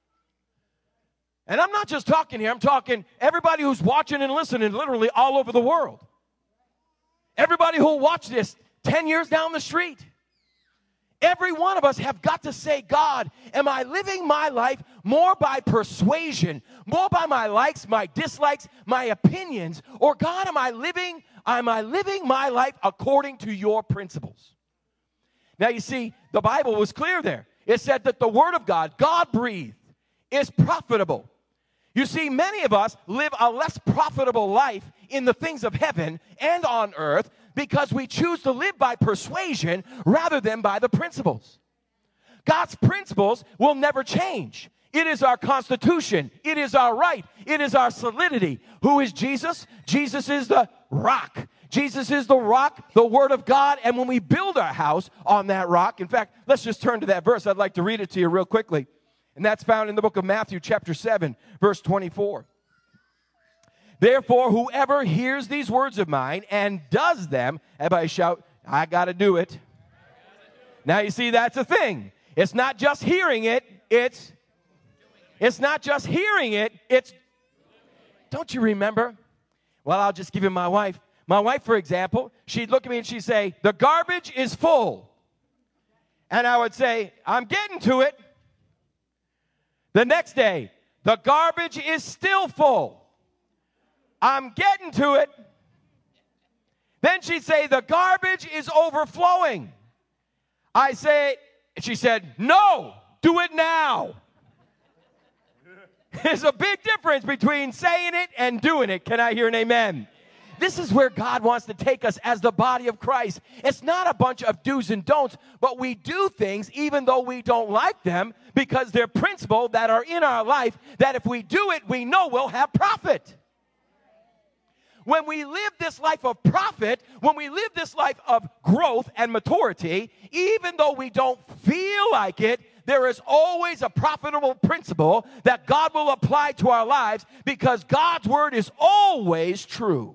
And I'm not just talking here, I'm talking everybody who's watching and listening literally all over the world. Everybody who'll watch this ten years down the street. Every one of us have got to say, God, am I living my life more by persuasion, more by my likes, my dislikes, my opinions, or God, am I living, am I living my life according to your principles? Now, you see, the Bible was clear there. It said that the Word of God, God-breathed, is profitable. You see, many of us live a less profitable life in the things of heaven and on earth because we choose to live by persuasion rather than by the principles. God's principles will never change. It is our constitution. It is our right. It is our solidity. Who is Jesus? Jesus is the rock. Jesus is the rock, the Word of God, and when we build our house on that rock, in fact, let's just turn to that verse. I'd like to read it to you real quickly. And that's found in the book of Matthew, chapter seven, verse twenty-four. Therefore, whoever hears these words of mine and does them, everybody shout, I got to do it. Now, you see, that's a thing. It's not just hearing it, it's, it's not just hearing it, it's, don't you remember? Well, I'll just give you my wife. My wife, for example, she'd look at me and she'd say, the garbage is full. And I would say, I'm getting to it. The next day, the garbage is still full. I'm getting to it. Then she'd say, the garbage is overflowing. I say, she said, no, do it now. There's a big difference between saying it and doing it. Can I hear an amen? This is where God wants to take us as the body of Christ. It's not a bunch of do's and don'ts, but we do things even though we don't like them because they're principles that are in our life that if we do it, we know we'll have profit. When we live this life of profit, when we live this life of growth and maturity, even though we don't feel like it, there is always a profitable principle that God will apply to our lives because God's word is always true.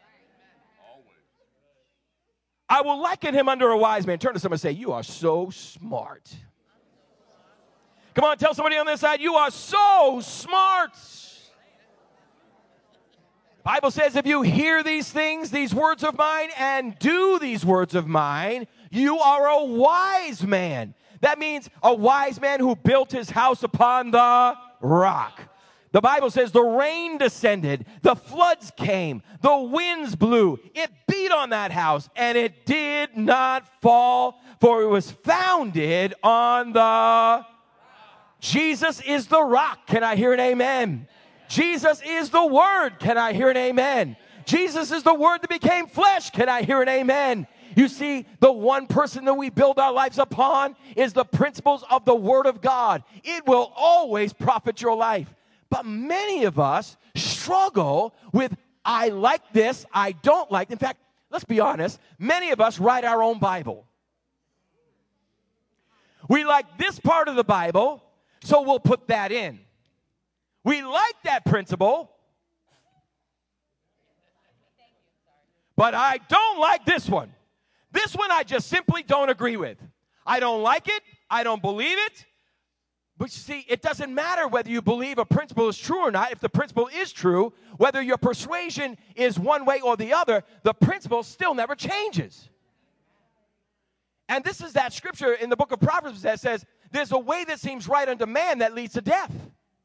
I will liken him under a wise man. Turn to someone and say, you are so smart. Come on, tell somebody on this side, you are so smart. The Bible says if you hear these things, these words of mine, and do these words of mine, you are a wise man. That means a wise man who built his house upon the rock. The Bible says the rain descended, the floods came, the winds blew. It beat on that house, and it did not fall, for it was founded on the... Jesus is the rock. Can I hear an amen? Jesus is the word. Can I hear an amen? Jesus is the word that became flesh. Can I hear an amen? You see, the one person that we build our lives upon is the principles of the word of God. It will always profit your life. But many of us struggle with, I like this, I don't like. In fact, let's be honest, many of us write our own Bible. We like this part of the Bible, so we'll put that in. We like that principle, but I don't like this one. This one I just simply don't agree with. I don't like it. I don't believe it. But you see, it doesn't matter whether you believe a principle is true or not. If the principle is true, whether your persuasion is one way or the other, the principle still never changes. And this is that scripture in the book of Proverbs that says, there's a way that seems right unto man that leads to death.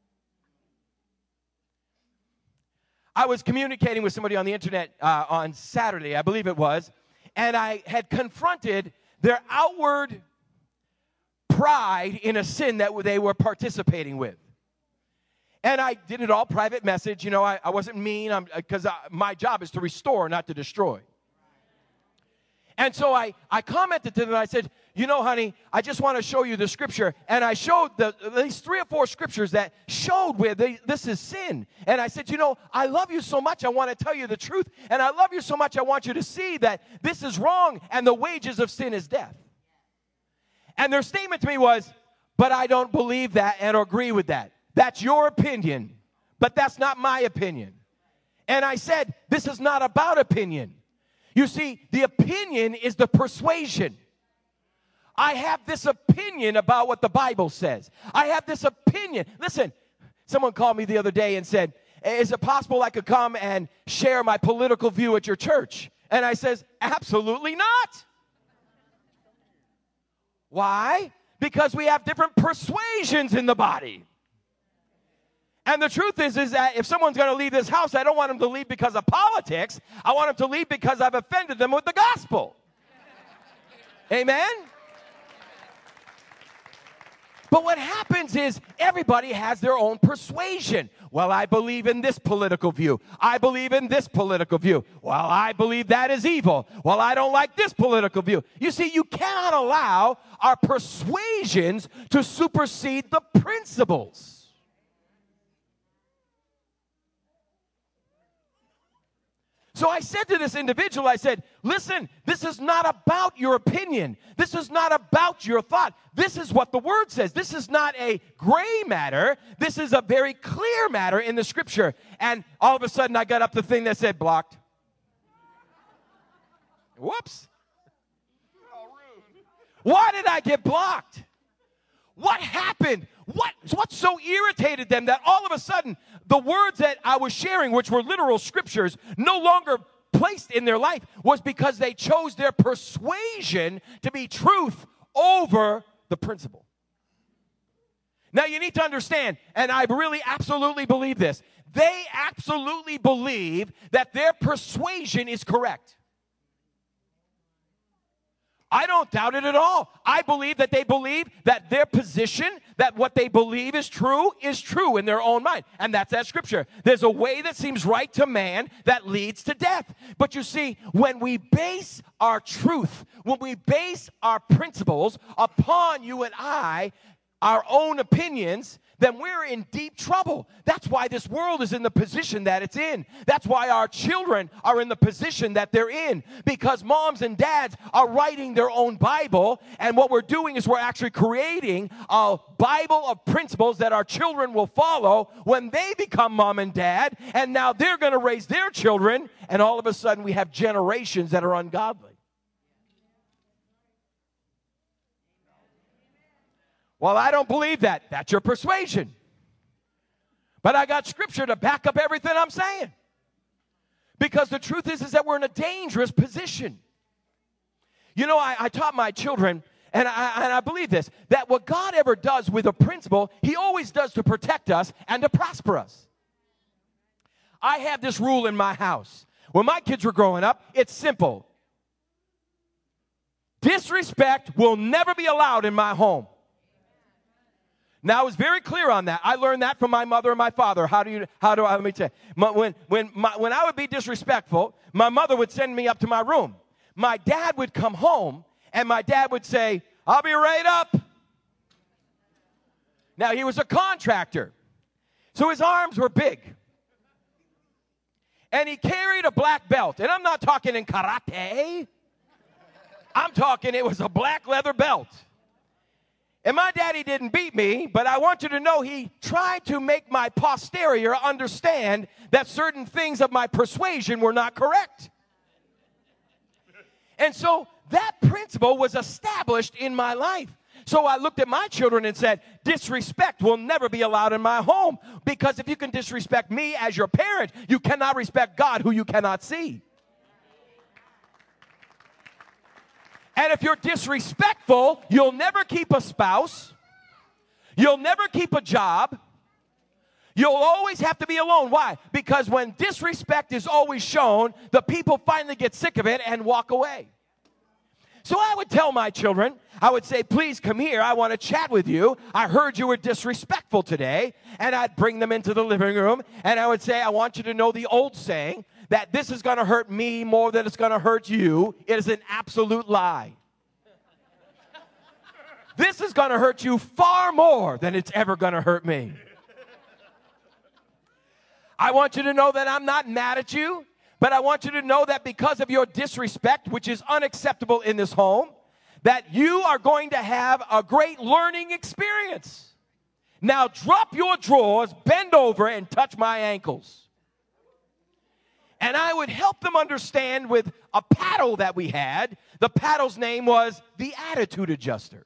I was communicating with somebody on the internet uh, on Saturday, I believe it was, and I had confronted their outward pride in a sin that they were participating with. And I did it all private message. You know, I, I wasn't mean because my job is to restore, not to destroy. And so I, I commented to them, and I said, you know, honey, I just want to show you the scripture. And I showed the, these three or four scriptures that showed where they, this is sin. And I said, you know, I love you so much, I want to tell you the truth. And I love you so much, I want you to see that this is wrong, and the wages of sin is death. And their statement to me was, but I don't believe that and agree with that. That's your opinion, but that's not my opinion. And I said, this is not about opinion. You see, the opinion is the persuasion. I have this opinion about what the Bible says. I have this opinion. Listen, someone called me the other day and said, is it possible I could come and share my political view at your church? And I says, absolutely not. Why? Because we have different persuasions in the body. And the truth is, is that if someone's going to leave this house, I don't want them to leave because of politics. I want them to leave because I've offended them with the gospel. Amen? But what happens is everybody has their own persuasion. Well, I believe in this political view. I believe in this political view. Well, I believe that is evil. Well, I don't like this political view. You see, you cannot allow our persuasions to supersede the principles. So I said to this individual, I said, listen, this is not about your opinion. This is not about your thought. This is what the word says. This is not a gray matter. This is a very clear matter in the scripture. And all of a sudden I got up the thing that said blocked. Whoops. Why did I get blocked? What happened? What, what so irritated them that all of a sudden the words that I was sharing, which were literal scriptures, no longer placed in their life, was because they chose their persuasion to be truth over the principle. Now you need to understand, and I really absolutely believe this, they absolutely believe that their persuasion is correct. I don't doubt it at all. I believe that they believe that their position, that what they believe is true, is true in their own mind. And that's that scripture. There's a way that seems right to man that leads to death. But you see, when we base our truth, when we base our principles upon you and I, our own opinions, then we're in deep trouble. That's why this world is in the position that it's in. That's why our children are in the position that they're in, because moms and dads are writing their own Bible, and what we're doing is we're actually creating a Bible of principles that our children will follow when they become mom and dad, and now they're going to raise their children, and all of a sudden we have generations that are ungodly. Well, I don't believe that. That's your persuasion. But I got scripture to back up everything I'm saying. Because the truth is, is that we're in a dangerous position. You know, I, I taught my children, and I, and I believe this, that what God ever does with a principle, he always does to protect us and to prosper us. I have this rule in my house. When my kids were growing up, it's simple. Disrespect will never be allowed in my home. Now, I was very clear on that. I learned that from my mother and my father. How do you, how do I, let me tell you. When, when, my, when I would be disrespectful, my mother would send me up to my room. My dad would come home, and my dad would say, I'll be right up. Now, he was a contractor, so his arms were big. And he carried a black belt. And I'm not talking in karate. I'm talking it was a black leather belt. And my daddy didn't beat me, but I want you to know he tried to make my posterior understand that certain things of my persuasion were not correct. And so that principle was established in my life. So I looked at my children and said, disrespect will never be allowed in my home. Because if you can disrespect me as your parent, you cannot respect God who you cannot see. And if you're disrespectful, you'll never keep a spouse. You'll never keep a job. You'll always have to be alone. Why? Because when disrespect is always shown, the people finally get sick of it and walk away. So I would tell my children, I would say, please come here. I want to chat with you. I heard you were disrespectful today. And I'd bring them into the living room. And I would say, I want you to know the old saying, that this is going to hurt me more than it's going to hurt you. It is an absolute lie. This is going to hurt you far more than it's ever going to hurt me. I want you to know that I'm not mad at you, but I want you to know that because of your disrespect, which is unacceptable in this home, that you are going to have a great learning experience. Now drop your drawers, bend over, and touch my ankles. And I would help them understand with a paddle that we had. The paddle's name was the Attitude Adjuster.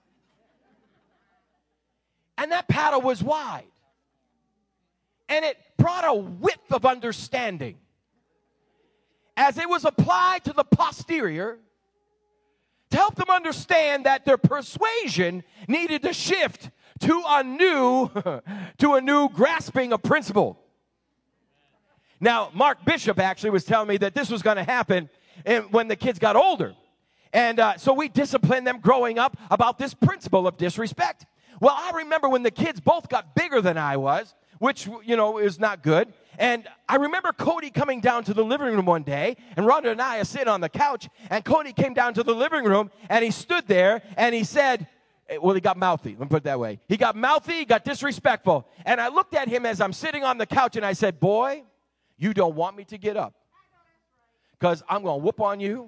And that paddle was wide. And it brought a width of understanding. As it was applied to the posterior, to help them understand that their persuasion needed to shift to a new, to a new grasping of principle. Now, Mark Bishop actually was telling me that this was going to happen when the kids got older. And uh, so we disciplined them growing up about this principle of disrespect. Well, I remember when the kids both got bigger than I was, which, you know, is not good. And I remember Cody coming down to the living room one day, and Rhonda and I are sitting on the couch, and Cody came down to the living room, and he stood there, and he said, well, he got mouthy. Let me put it that way. He got mouthy, he got disrespectful. And I looked at him as I'm sitting on the couch, and I said, boy, you don't want me to get up because I'm going to whoop on you.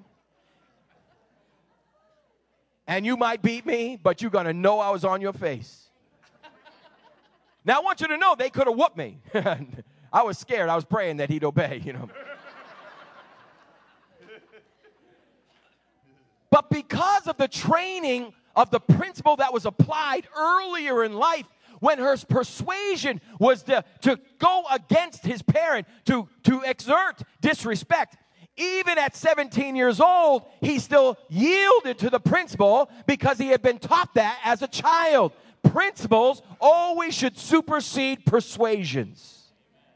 And you might beat me, but you're going to know I was on your face. Now, I want you to know they could have whooped me. I was scared. I was praying that he'd obey, you know. But because of the training of the principle that was applied earlier in life, when her persuasion was to, to go against his parent, to, to exert disrespect, even at seventeen years old, he still yielded to the principle because he had been taught that as a child. Principles always should supersede persuasions.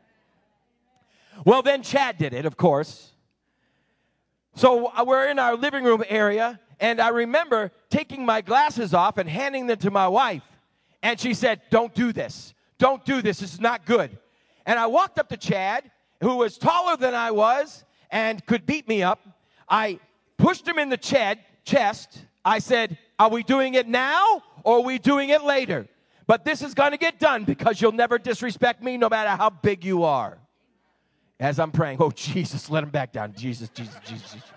Well, then Chad did it, of course. So we're in our living room area, and I remember taking my glasses off and handing them to my wife. And she said, don't do this. Don't do this. This is not good. And I walked up to Chad, who was taller than I was and could beat me up. I pushed him in the ch- chest. I said, are we doing it now or are we doing it later? But this is going to get done because you'll never disrespect me no matter how big you are. As I'm praying, oh, Jesus, let him back down. Jesus, Jesus, Jesus, Jesus.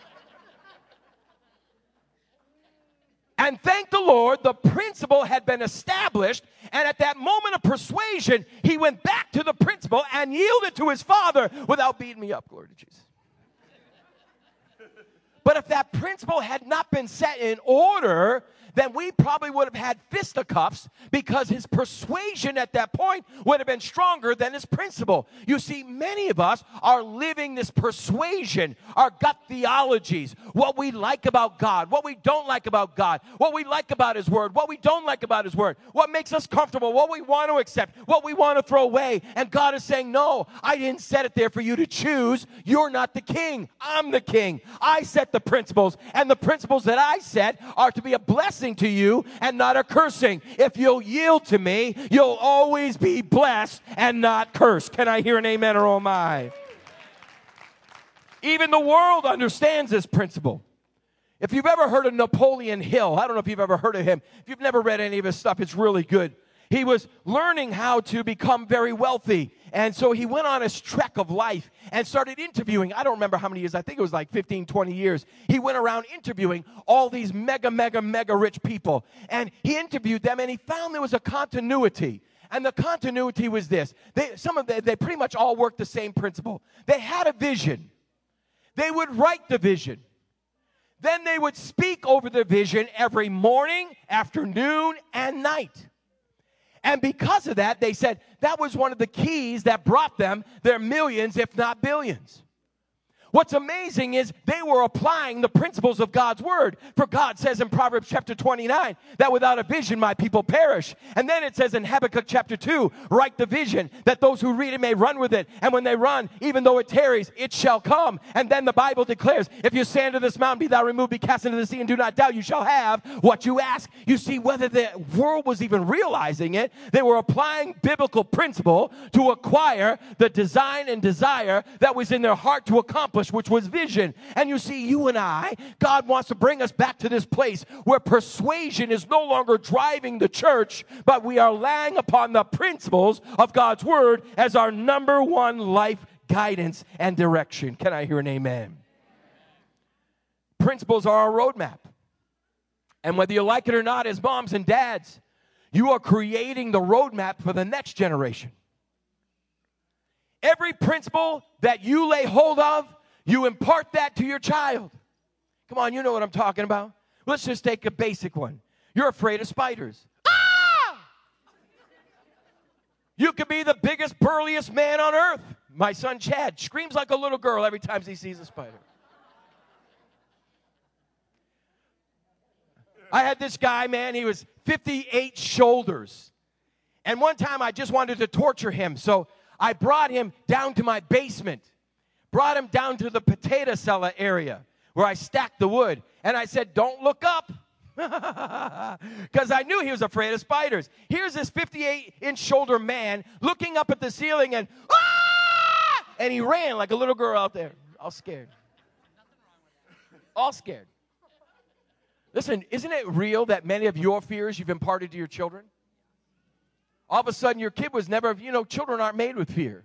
And thank the Lord, the principle had been established. And at that moment of persuasion, he went back to the principle and yielded to his father without beating me up. Glory to Jesus. But if that principle had not been set in order, then we probably would have had fisticuffs because his persuasion at that point would have been stronger than his principle. You see, many of us are living this persuasion, our gut theologies, what we like about God, what we don't like about God, what we like about his word, what we don't like about his word, what makes us comfortable, what we want to accept, what we want to throw away. And God is saying, no, I didn't set it there for you to choose. You're not the king. I'm the king. I set the principles, and the principles that I set are to be a blessing to you and not a cursing. If you'll yield to me, you'll always be blessed and not cursed. Can I hear an amen or oh my? Even the world understands this principle. If you've ever heard of Napoleon Hill, I don't know if you've ever heard of him. If you've never read any of his stuff, it's really good. He was learning how to become very wealthy. And so he went on his trek of life and started interviewing. I don't remember how many years. I think it was like fifteen, twenty years. He went around interviewing all these mega, mega, mega rich people. And he interviewed them, and he found there was a continuity. And the continuity was this. They, some of them, they pretty much all worked the same principle. They had a vision. They would write the vision. Then they would speak over the vision every morning, afternoon, and night. And because of that, they said that was one of the keys that brought them their millions, if not billions. What's amazing is they were applying the principles of God's word. For God says in Proverbs chapter twenty-nine that without a vision my people perish. And then it says in Habakkuk chapter two, write the vision that those who read it may run with it. And when they run, even though it tarries, it shall come. And then the Bible declares, if you say unto this mountain, be thou removed, be cast into the sea, and do not doubt, you shall have what you ask. You see, whether the world was even realizing it, they were applying biblical principle to acquire the design and desire that was in their heart to accomplish, which was vision. And you see, you and I, God wants to bring us back to this place where persuasion is no longer driving the church, but we are laying upon the principles of God's word as our number one life guidance and direction. Can I hear an amen? Principles are our roadmap. And whether you like it or not, as moms and dads, you are creating the roadmap for the next generation. Every principle that you lay hold of, you impart that to your child. Come on, you know what I'm talking about. Let's just take a basic one. You're afraid of spiders. Ah! You could be the biggest, burliest man on earth. My son Chad screams like a little girl every time he sees a spider. I had this guy, man, he was fifty-eight shoulders. And one time I just wanted to torture him, so I brought him down to my basement. Brought him down to the potato cellar area where I stacked the wood. And I said, don't look up. Because I knew he was afraid of spiders. Here's this fifty-eight-inch shoulder man looking up at the ceiling and, ah! And he ran like a little girl out there, all scared. All scared. Listen, isn't it real that many of your fears you've imparted to your children? All of a sudden, your kid was never, you know, children aren't made with fear.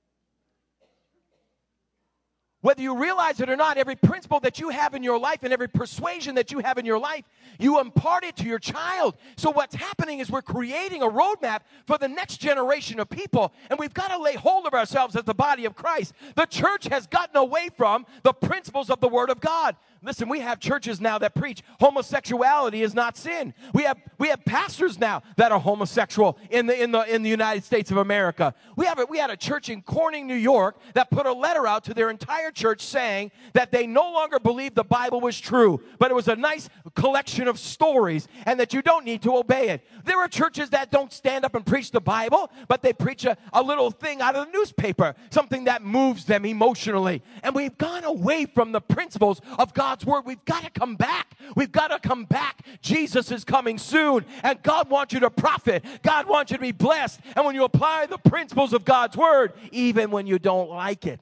Whether you realize it or not, every principle that you have in your life and every persuasion that you have in your life, you impart it to your child. So what's happening is we're creating a roadmap for the next generation of people, and we've got to lay hold of ourselves as the body of Christ. The church has gotten away from the principles of the Word of God. Listen, we have churches now that preach homosexuality is not sin. We have we have pastors now that are homosexual in the in the in the United States of America. We have a, we had a church in Corning, New York, that put a letter out to their entire church saying that they no longer believed the Bible was true, but it was a nice collection of stories, and that you don't need to obey it. There are churches that don't stand up and preach the Bible, but they preach a, a little thing out of the newspaper, something that moves them emotionally. And we've gone away from the principles of God. God's word. We've got to come back. We've got to come back. Jesus is coming soon, and God wants you to profit. God wants you to be blessed. And when you apply the principles of God's word, even when you don't like it.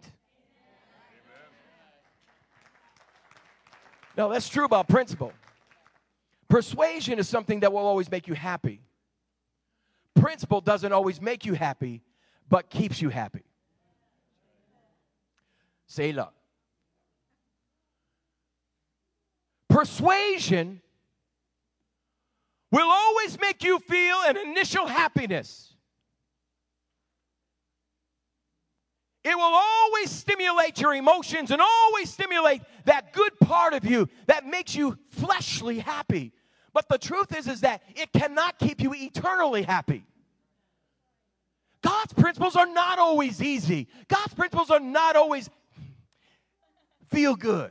No, that's true about principle. Persuasion is something that will always make you happy. principle doesn't always make you happy, but keeps you happy. Selah. Persuasion will always make you feel an initial happiness. It will always stimulate your emotions and always stimulate that good part of you that makes you fleshly happy. But the truth is, is that it cannot keep you eternally happy. God's principles are not always easy. God's principles are not always feel good.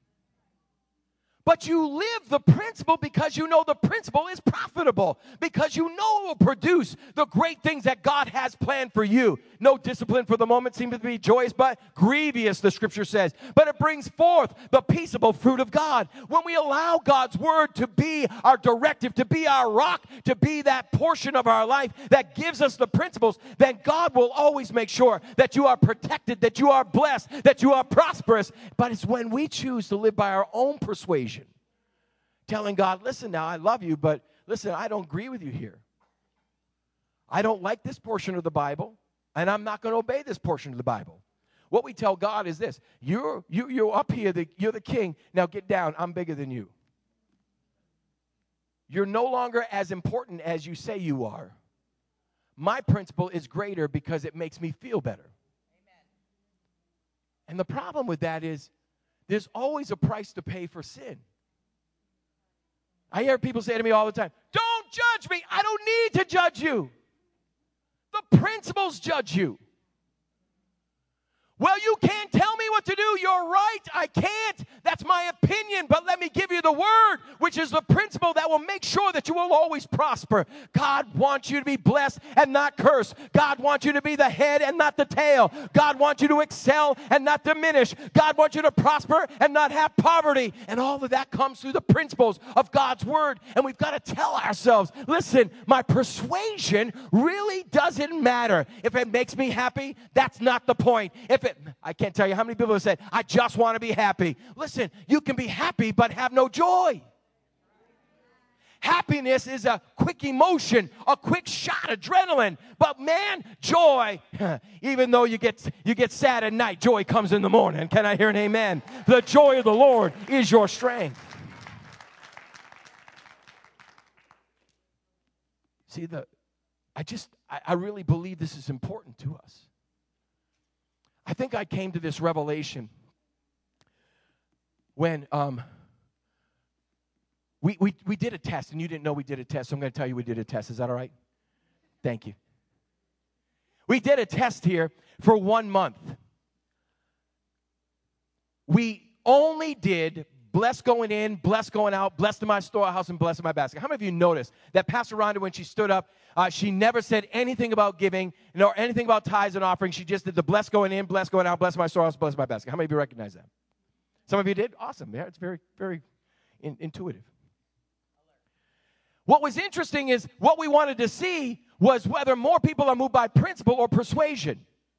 But you live the principle because you know the principle is profitable. Because you know it will produce the great things that God has planned for you. No discipline for the moment seems to be joyous, but grievous, the scripture says. But it brings forth the peaceable fruit of God. When we allow God's word to be our directive, to be our rock, to be that portion of our life that gives us the principles, then God will always make sure that you are protected, that you are blessed, that you are prosperous. But it's when we choose to live by our own persuasion, telling God, listen now, I love you, but listen, I don't agree with you here. I don't like this portion of the Bible, and I'm not going to obey this portion of the Bible. What we tell God is this: you're, you, you're up here, the, you're the king, now get down, I'm bigger than you. You're no longer as important as you say you are. My principle is greater because it makes me feel better. Amen. And the problem with that is there's always a price to pay for sin. I hear people say to me all the time, don't judge me. I don't need to judge you. The principles judge you. Well, you can't tell me what to do. You're right. I can't. That's my opinion. But let me give you the word, which is the principle that will make sure that you will always prosper. God wants you to be blessed and not cursed. God wants you to be the head and not the tail. God wants you to excel and not diminish. God wants you to prosper and not have poverty. And all of that comes through the principles of God's word. And we've got to tell ourselves, listen, my persuasion really doesn't matter. If it makes me happy, that's not the point. If it, I can't tell you how many people have said, I just want to be happy. Listen, you can be happy but have no joy. Happiness is a quick emotion, a quick shot, adrenaline. But man, joy, even though you get, you get sad at night, joy comes in the morning. Can I hear an amen? The joy of the Lord is your strength. See, the, I just, I, I really believe this is important to us. I think I came to this revelation when um, we, we, we did a test, and you didn't know we did a test, so I'm going to tell you we did a test. Is that all right? Thank you. We did a test here for one month. We only did bless going in, bless going out, blessed in my storehouse, and blessed in my basket. How many of you noticed that Pastor Rhonda, when she stood up, uh, she never said anything about giving, nor anything about tithes and offerings. She just did the bless going in, bless going out, bless my storehouse, bless my basket. How many of you recognize that? Some of you did? Awesome. Yeah, it's very, very in, intuitive. What was interesting is what we wanted to see was whether more people are moved by principle or persuasion.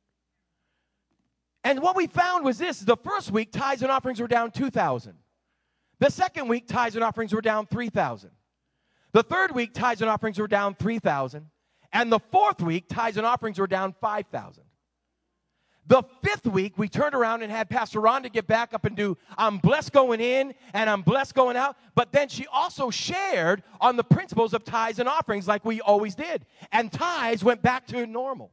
And what we found was this: the first week, tithes and offerings were down two thousand. The second week, tithes and offerings were down three thousand. The third week, tithes and offerings were down three thousand. And the fourth week, tithes and offerings were down five thousand. The fifth week, we turned around and had Pastor Rhonda get back up and do, I'm blessed going in and I'm blessed going out. But then she also shared on the principles of tithes and offerings like we always did. And tithes went back to normal.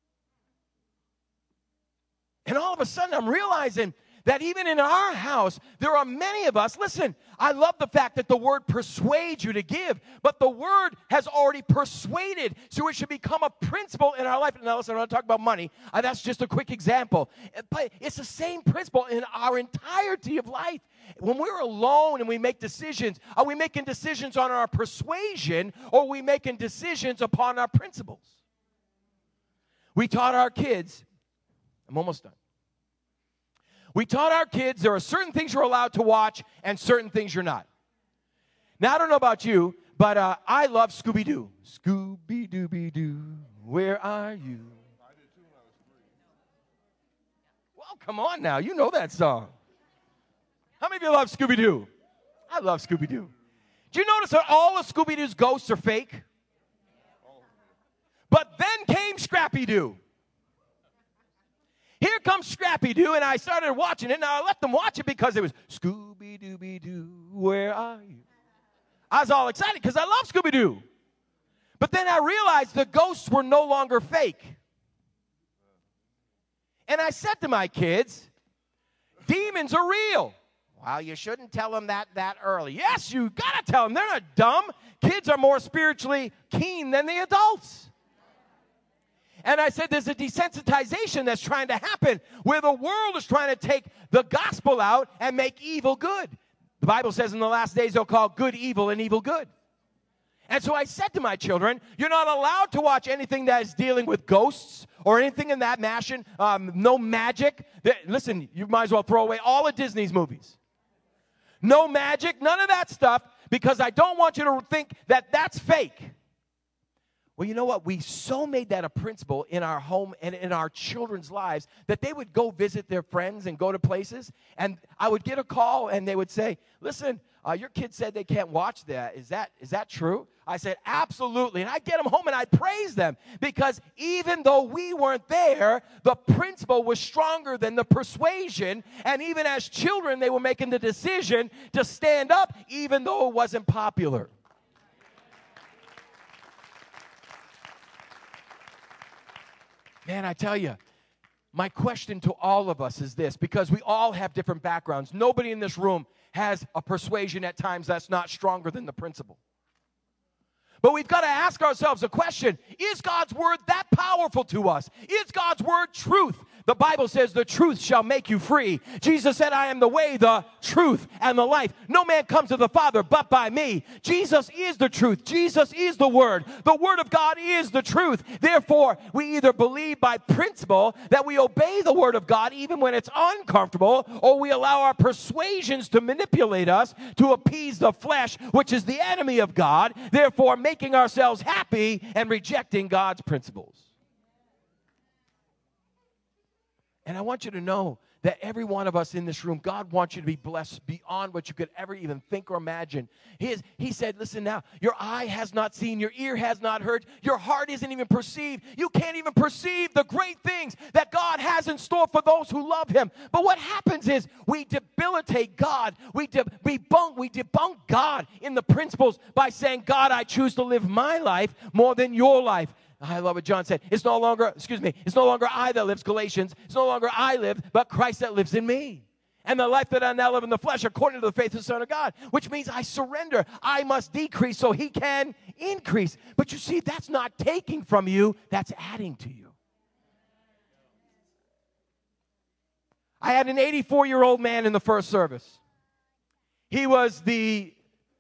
And all of a sudden, I'm realizing that even in our house, there are many of us, listen, I love the fact that the word persuades you to give, but the word has already persuaded, so it should become a principle in our life. Now listen, I'm not talking about money. Uh, that's just a quick example. But it's the same principle in our entirety of life. When we're alone and we make decisions, are we making decisions on our persuasion, or are we making decisions upon our principles? We taught our kids, I'm almost done. We taught our kids there are certain things you're allowed to watch and certain things you're not. Now, I don't know about you, but uh, I love Scooby-Doo. Scooby-Dooby-Doo, where are you? Well, come on now. You know that song. How many of you love Scooby-Doo? I love Scooby-Doo. Do you notice that all of Scooby-Doo's ghosts are fake? But then came Scrappy-Doo. Here comes Scrappy-Doo, and I started watching it. Now, I let them watch it because it was Scooby-Dooby-Doo, where are you? I was all excited because I love Scooby-Doo. But then I realized the ghosts were no longer fake. And I said to my kids, demons are real. Well, you shouldn't tell them that that early. Yes, you got to tell them. They're not dumb. Kids are more spiritually keen than the adults. And I said there's a desensitization that's trying to happen where the world is trying to take the gospel out and make evil good. The Bible says in the last days they'll call good evil and evil good. And so I said to my children, you're not allowed to watch anything that is dealing with ghosts or anything in that fashion, um, no magic. Listen, you might as well throw away all of Disney's movies. No magic, none of that stuff, because I don't want you to think that that's fake. Well, you know what? We so made that a principle in our home and in our children's lives that they would go visit their friends and go to places. And I would get a call and they would say, listen, uh, your kid said they can't watch that. Is that is that true? I said, absolutely. And I'd get them home and I'd praise them because even though we weren't there, the principle was stronger than the persuasion. And even as children, they were making the decision to stand up even though it wasn't popular. Man, I tell you, my question to all of us is this, because we all have different backgrounds. Nobody in this room has a persuasion at times that's not stronger than the principle. But we've got to ask ourselves a question. Is God's word that powerful to us? Is God's word truth? The Bible says the truth shall make you free. Jesus said, I am the way, the truth, and the life. No man comes to the Father but by me. Jesus is the truth. Jesus is the word. The word of God is the truth. Therefore, we either believe by principle that we obey the word of God even when it's uncomfortable, or we allow our persuasions to manipulate us to appease the flesh, which is the enemy of God, therefore making ourselves happy and rejecting God's principles. And I want you to know that every one of us in this room, God wants you to be blessed beyond what you could ever even think or imagine. He, is, he said, listen now, your eye has not seen, your ear has not heard, your heart isn't even perceived. You can't even perceive the great things that God has in store for those who love him. But what happens is we debilitate God. We de- debunk, we debunk God in the principles by saying, God, I choose to live my life more than your life. I love what John said. It's no longer, excuse me, it's no longer I that lives, Galatians. It's no longer I live, but Christ that lives in me. And the life that I now live in the flesh, according to the faith of the Son of God, which means I surrender. I must decrease so he can increase. But you see, that's not taking from you, that's adding to you. I had an eighty-four-year-old man in the first service. He was the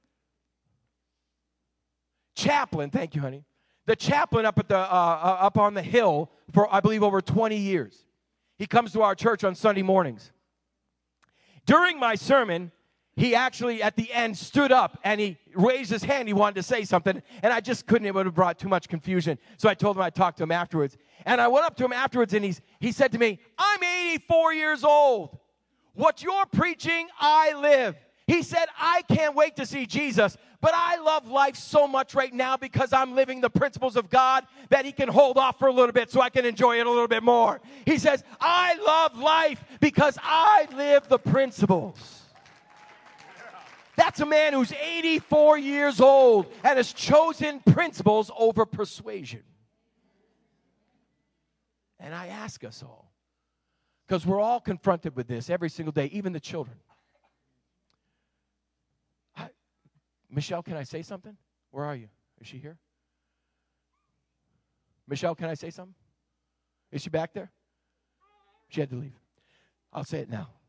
chaplain, thank you, honey. The chaplain up at the uh, uh, up on the hill for, I believe, over twenty years. He comes to our church on Sunday mornings. During my sermon, he actually, at the end, stood up and he raised his hand. He wanted to say something, and I just couldn't. It would have brought too much confusion. So I told him I'd talk to him afterwards. And I went up to him afterwards, and he's, he said to me, I'm eighty-four years old. What you're preaching, I live. He said, I can't wait to see Jesus, but I love life so much right now because I'm living the principles of God that he can hold off for a little bit so I can enjoy it a little bit more. He says, I love life because I live the principles. That's a man who's eighty-four years old and has chosen principles over persuasion. And I ask us all, because we're all confronted with this every single day, even the children. Michelle, can I say something? Where are you? Is she here? Michelle, can I say something? Is she back there? She had to leave. I'll say it now.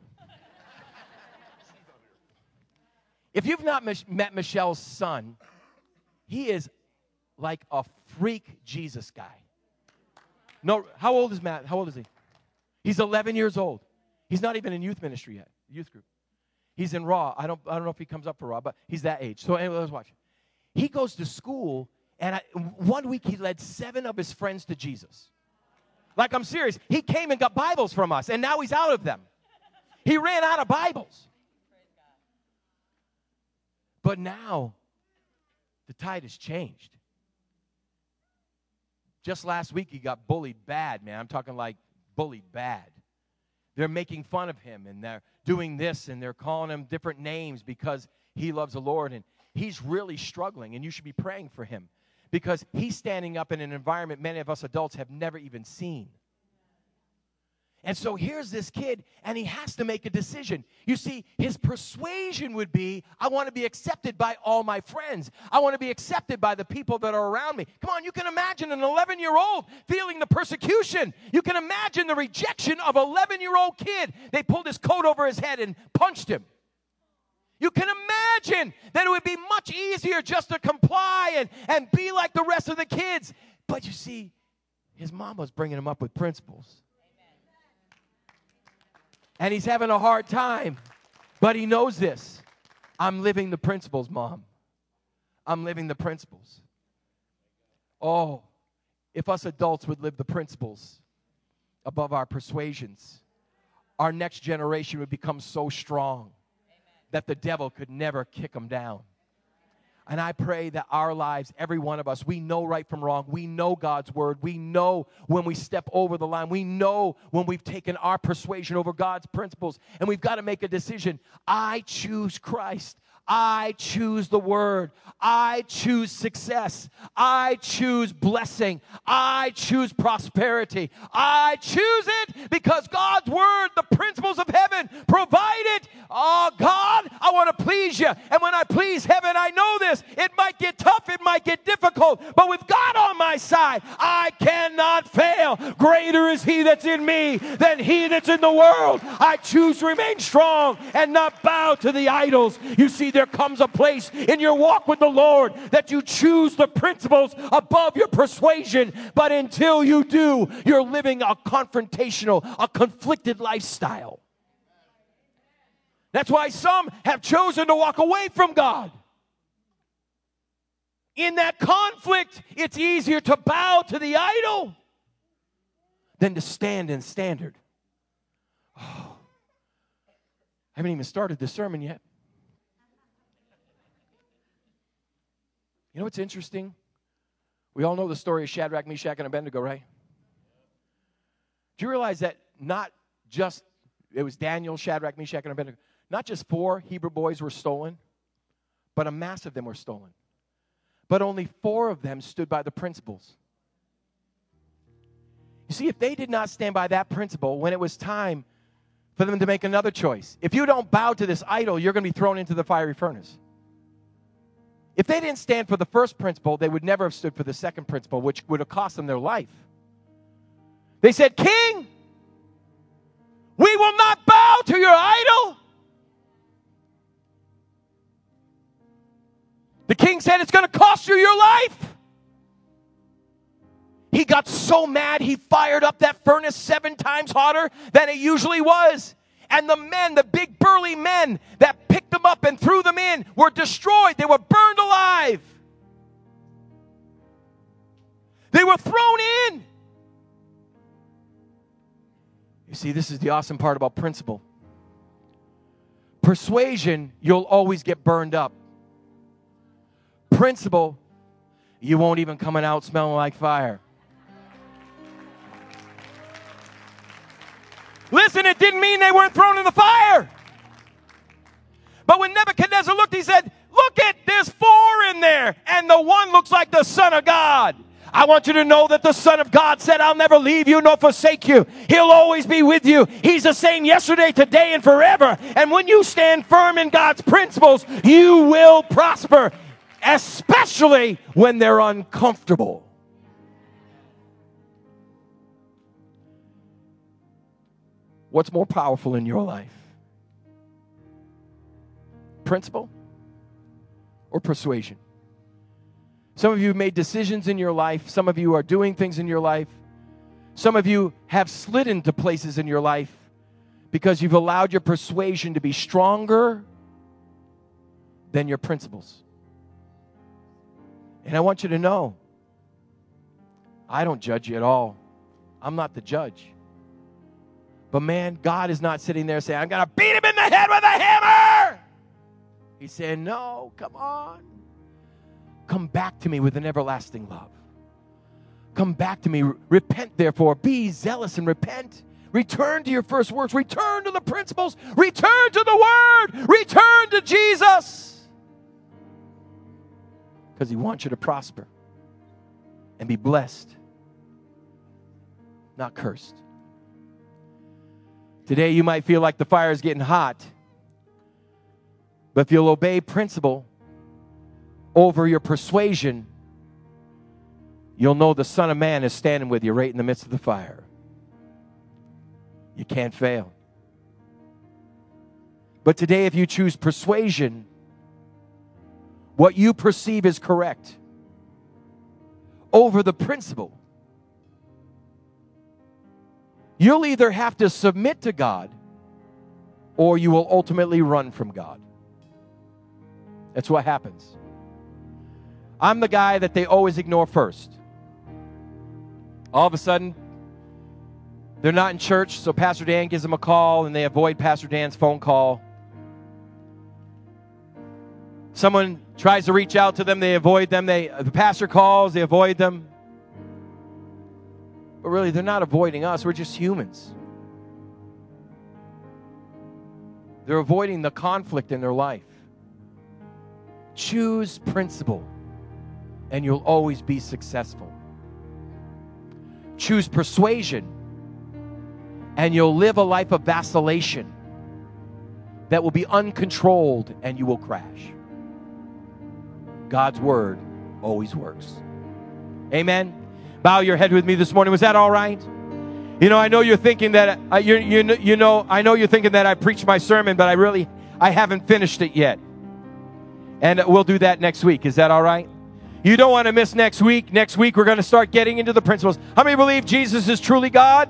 If you've not met Michelle's son, he is like a freak Jesus guy. No, how old is Matt? How old is he? He's eleven years old. He's not even in youth ministry yet, youth group. He's in Raw. I don't, I don't know if he comes up for Raw, but he's that age. So anyway, let's watch. He goes to school, and I, one week he led seven of his friends to Jesus. Like, I'm serious. He came and got Bibles from us, and now he's out of them. He ran out of Bibles. But now, the tide has changed. Just last week, he got bullied bad, man. I'm talking like bullied bad. They're making fun of him, and they're doing this, and they're calling him different names because he loves the Lord, and he's really struggling, and you should be praying for him because he's standing up in an environment many of us adults have never even seen. And so here's this kid, and he has to make a decision. You see, his persuasion would be, I want to be accepted by all my friends. I want to be accepted by the people that are around me. Come on, you can imagine an eleven-year-old feeling the persecution. You can imagine the rejection of an eleven-year-old kid. They pulled his coat over his head and punched him. You can imagine that it would be much easier just to comply and, and be like the rest of the kids. But you see, his mom was bringing him up with principles. And he's having a hard time. But he knows this. I'm living the principles, Mom. I'm living the principles. Oh, if us adults would live the principles above our persuasions, our next generation would become so strong that the devil could never kick them down. And I pray that our lives, every one of us, we know right from wrong. We know God's word. We know when we step over the line. We know when we've taken our persuasion over God's principles. And we've got to make a decision. I choose Christ. I choose the word. I choose success. I choose blessing. I choose prosperity. I choose it because God's word, the principles of heaven, provide it. Oh, God, I want to please you. And when I please heaven, I know this. It might get tough. It might get difficult. But with God on my side, I cannot fail. Greater is he that's in me than he that's in the world. I choose to remain strong and not bow to the idols. You see, there comes a place in your walk with the Lord that you choose the principles above your persuasion. But until you do, you're living a confrontational, a conflicted lifestyle. That's why some have chosen to walk away from God. In that conflict, it's easier to bow to the idol than to stand in standard. Oh, I haven't even started the sermon yet. You know what's interesting? We all know the story of Shadrach, Meshach, and Abednego, right? Do you realize that not just, it was Daniel, Shadrach, Meshach, and Abednego, not just four Hebrew boys were stolen, but a mass of them were stolen. But only four of them stood by the principles. You see, if they did not stand by that principle when it was time for them to make another choice, if you don't bow to this idol, you're going to be thrown into the fiery furnace. If they didn't stand for the first principle, they would never have stood for the second principle, which would have cost them their life. They said, King, we will not bow to your idol. The king said, it's going to cost you your life. He got so mad, he fired up that furnace seven times hotter than it usually was. And the men, the big burly men that picked them up and threw them in were destroyed. They were burned alive. They were thrown in. You see, this is the awesome part about principle. Persuasion, you'll always get burned up. Principle, you won't even come out smelling like fire. Listen, it didn't mean they weren't thrown in the fire. But when Nebuchadnezzar looked, he said, look at, there's four in there, and the one looks like the Son of God. I want you to know that the Son of God said, I'll never leave you nor forsake you. He'll always be with you. He's the same yesterday, today, and forever. And when you stand firm in God's principles, you will prosper, especially when they're uncomfortable. What's more powerful in your life? Principle or persuasion? Some of you have made decisions in your life. Some of you are doing things in your life. Some of you have slid into places in your life because you've allowed your persuasion to be stronger than your principles. And I want you to know, I don't judge you at all. I'm not the judge. But man, God is not sitting there saying, I'm going to beat him in the head with a hammer. He's saying, no, come on. Come back to me with an everlasting love. come back to me. Repent, therefore. Be zealous and repent. Return to your first works. Return to the principles. Return to the Word. Return to Jesus. Because He wants you to prosper and be blessed, not cursed. Today you might feel like the fire is getting hot, but if you'll obey principle over your persuasion, you'll know the Son of Man is standing with you right in the midst of the fire. You can't fail. But today, if you choose persuasion, what you perceive is correct, over the principle, you'll either have to submit to God or you will ultimately run from God. That's what happens. I'm the guy that they always ignore first. All of a sudden, they're not in church, so Pastor Dan gives them a call, and they avoid Pastor Dan's phone call. Someone tries to reach out to them, they avoid them. They, the pastor calls, they avoid them. But really, they're not avoiding us. We're just humans. They're avoiding the conflict in their life. Choose principle, and you'll always be successful. Choose persuasion, and you'll live a life of vacillation that will be uncontrolled, and you will crash. God's word always works. Amen. Bow your head with me this morning. Was that all right? You know, I know you're thinking that uh, you you you know I know you're thinking that I preached my sermon, but I really I haven't finished it yet. And we'll do that next week. Is that all right? You don't want to miss next week. Next week we're going to start getting into the principles. How many believe Jesus is truly God?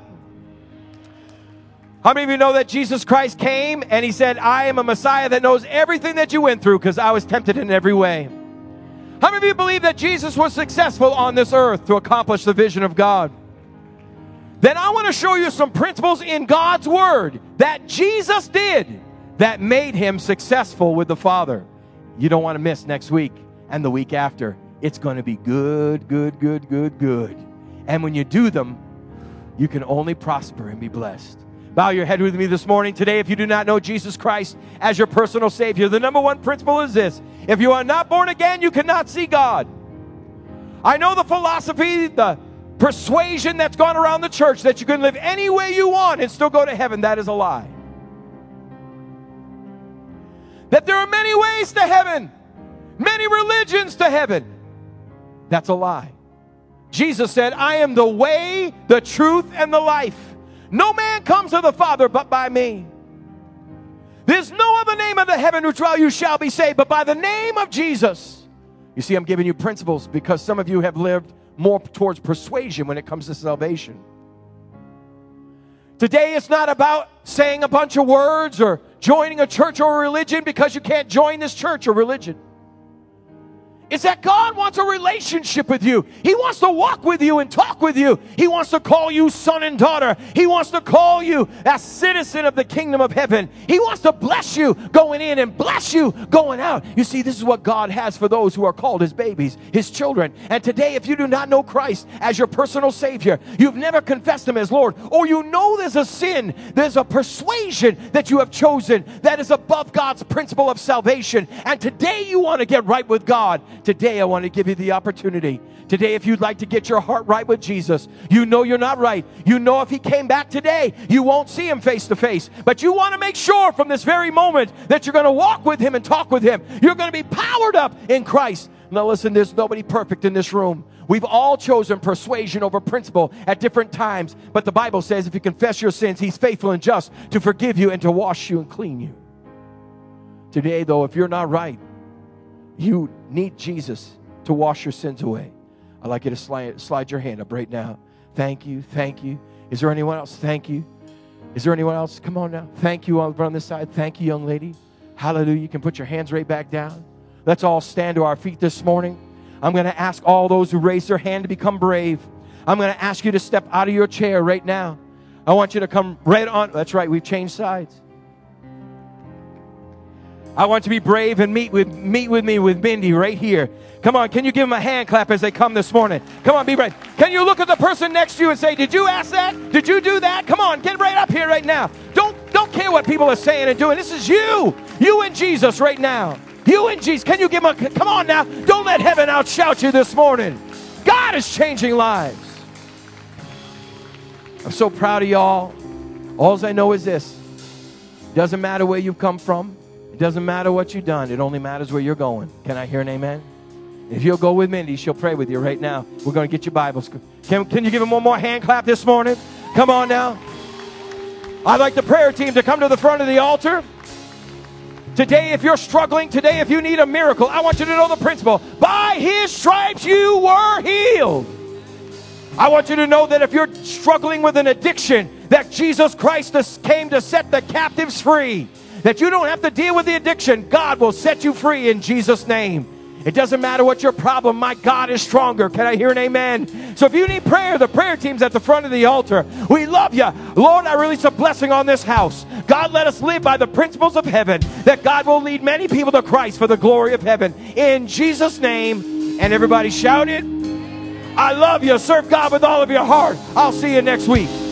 How many of you know that Jesus Christ came and He said, I am a Messiah that knows everything that you went through because I was tempted in every way? How many of you believe that Jesus was successful on this earth to accomplish the vision of God? Then I want to show you some principles in God's Word that Jesus did that made Him successful with the Father. You don't want to miss next week and the week after. It's going to be good, good, good, good, good. And when you do them, you can only prosper and be blessed. Bow your head with me this morning. Today, if you do not know Jesus Christ as your personal Savior, the number one principle is this. If you are not born again, you cannot see God. I know the philosophy, the persuasion that's gone around the church that you can live any way you want and still go to heaven. That is a lie. That there are many ways to heaven, many religions to heaven. That's a lie. Jesus said, I am the way, the truth, and the life. No man comes to the Father but by me. There's no other name under heaven which while you shall be saved, but by the name of Jesus. You see, I'm giving you principles because some of you have lived more towards persuasion when it comes to salvation. Today, it's not about saying a bunch of words or joining a church or a religion because you can't join this church or religion. It's that God wants a relationship with you. He wants to walk with you and talk with you. He wants to call you son and daughter. He wants to call you a citizen of the kingdom of heaven. He wants to bless you going in and bless you going out. You see, this is what God has for those who are called His babies, His children. And today, if you do not know Christ as your personal Savior, you've never confessed Him as Lord, or you know there's a sin, there's a persuasion that you have chosen that is above God's principle of salvation, and today you want to get right with God, today I want to give you the opportunity. Today, if you'd like to get your heart right with Jesus, you know you're not right. You know if He came back today, you won't see Him face to face. But you want to make sure from this very moment that you're going to walk with Him and talk with Him. You're going to be powered up in Christ. Now listen, there's nobody perfect in this room. We've all chosen persuasion over principle at different times. But the Bible says if you confess your sins, He's faithful and just to forgive you and to wash you and clean you. Today, though, if you're not right, you need Jesus to wash your sins away. I'd like you to slide, slide your hand up right now. Thank you. Thank you. Is there anyone else? Thank you. Is there anyone else? Come on now. Thank you over on this side. Thank you, young lady. Hallelujah. You can put your hands right back down. Let's all stand to our feet this morning. I'm going to ask all those who raise their hand to become brave. I'm going to ask you to step out of your chair right now. I want you to come right on. That's right. We've changed sides. I want you to be brave and meet with meet with me with Mindy right here. Come on, can you give them a hand clap as they come this morning? Come on, be brave. Can you look at the person next to you and say, did you ask that? Did you do that? Come on, get right up here right now. Don't, don't care what people are saying and doing. This is you. You and Jesus right now. You and Jesus. Can you give them a, come on now. Don't let heaven outshout you this morning. God is changing lives. I'm so proud of y'all. All I know is this. Doesn't matter where you've come from. It doesn't matter what you've done. It only matters where you're going. Can I hear an amen? If you'll go with Mindy, she'll pray with you right now. We're going to get your Bibles. Can, can you give him one more hand clap this morning? Come on now. I'd like the prayer team to come to the front of the altar. Today, if you're struggling, today, if you need a miracle, I want you to know the principle. By his stripes, you were healed. I want you to know that if you're struggling with an addiction, that Jesus Christ came to set the captives free. That you don't have to deal with the addiction. God will set you free in Jesus' name. It doesn't matter what your problem. My God is stronger. Can I hear an amen? So if you need prayer, the prayer team's at the front of the altar. We love you. Lord, I release a blessing on this house. God, let us live by the principles of heaven, that God will lead many people to Christ for the glory of heaven. In Jesus' name. And everybody shouted, I love you. Serve God with all of your heart. I'll see you next week.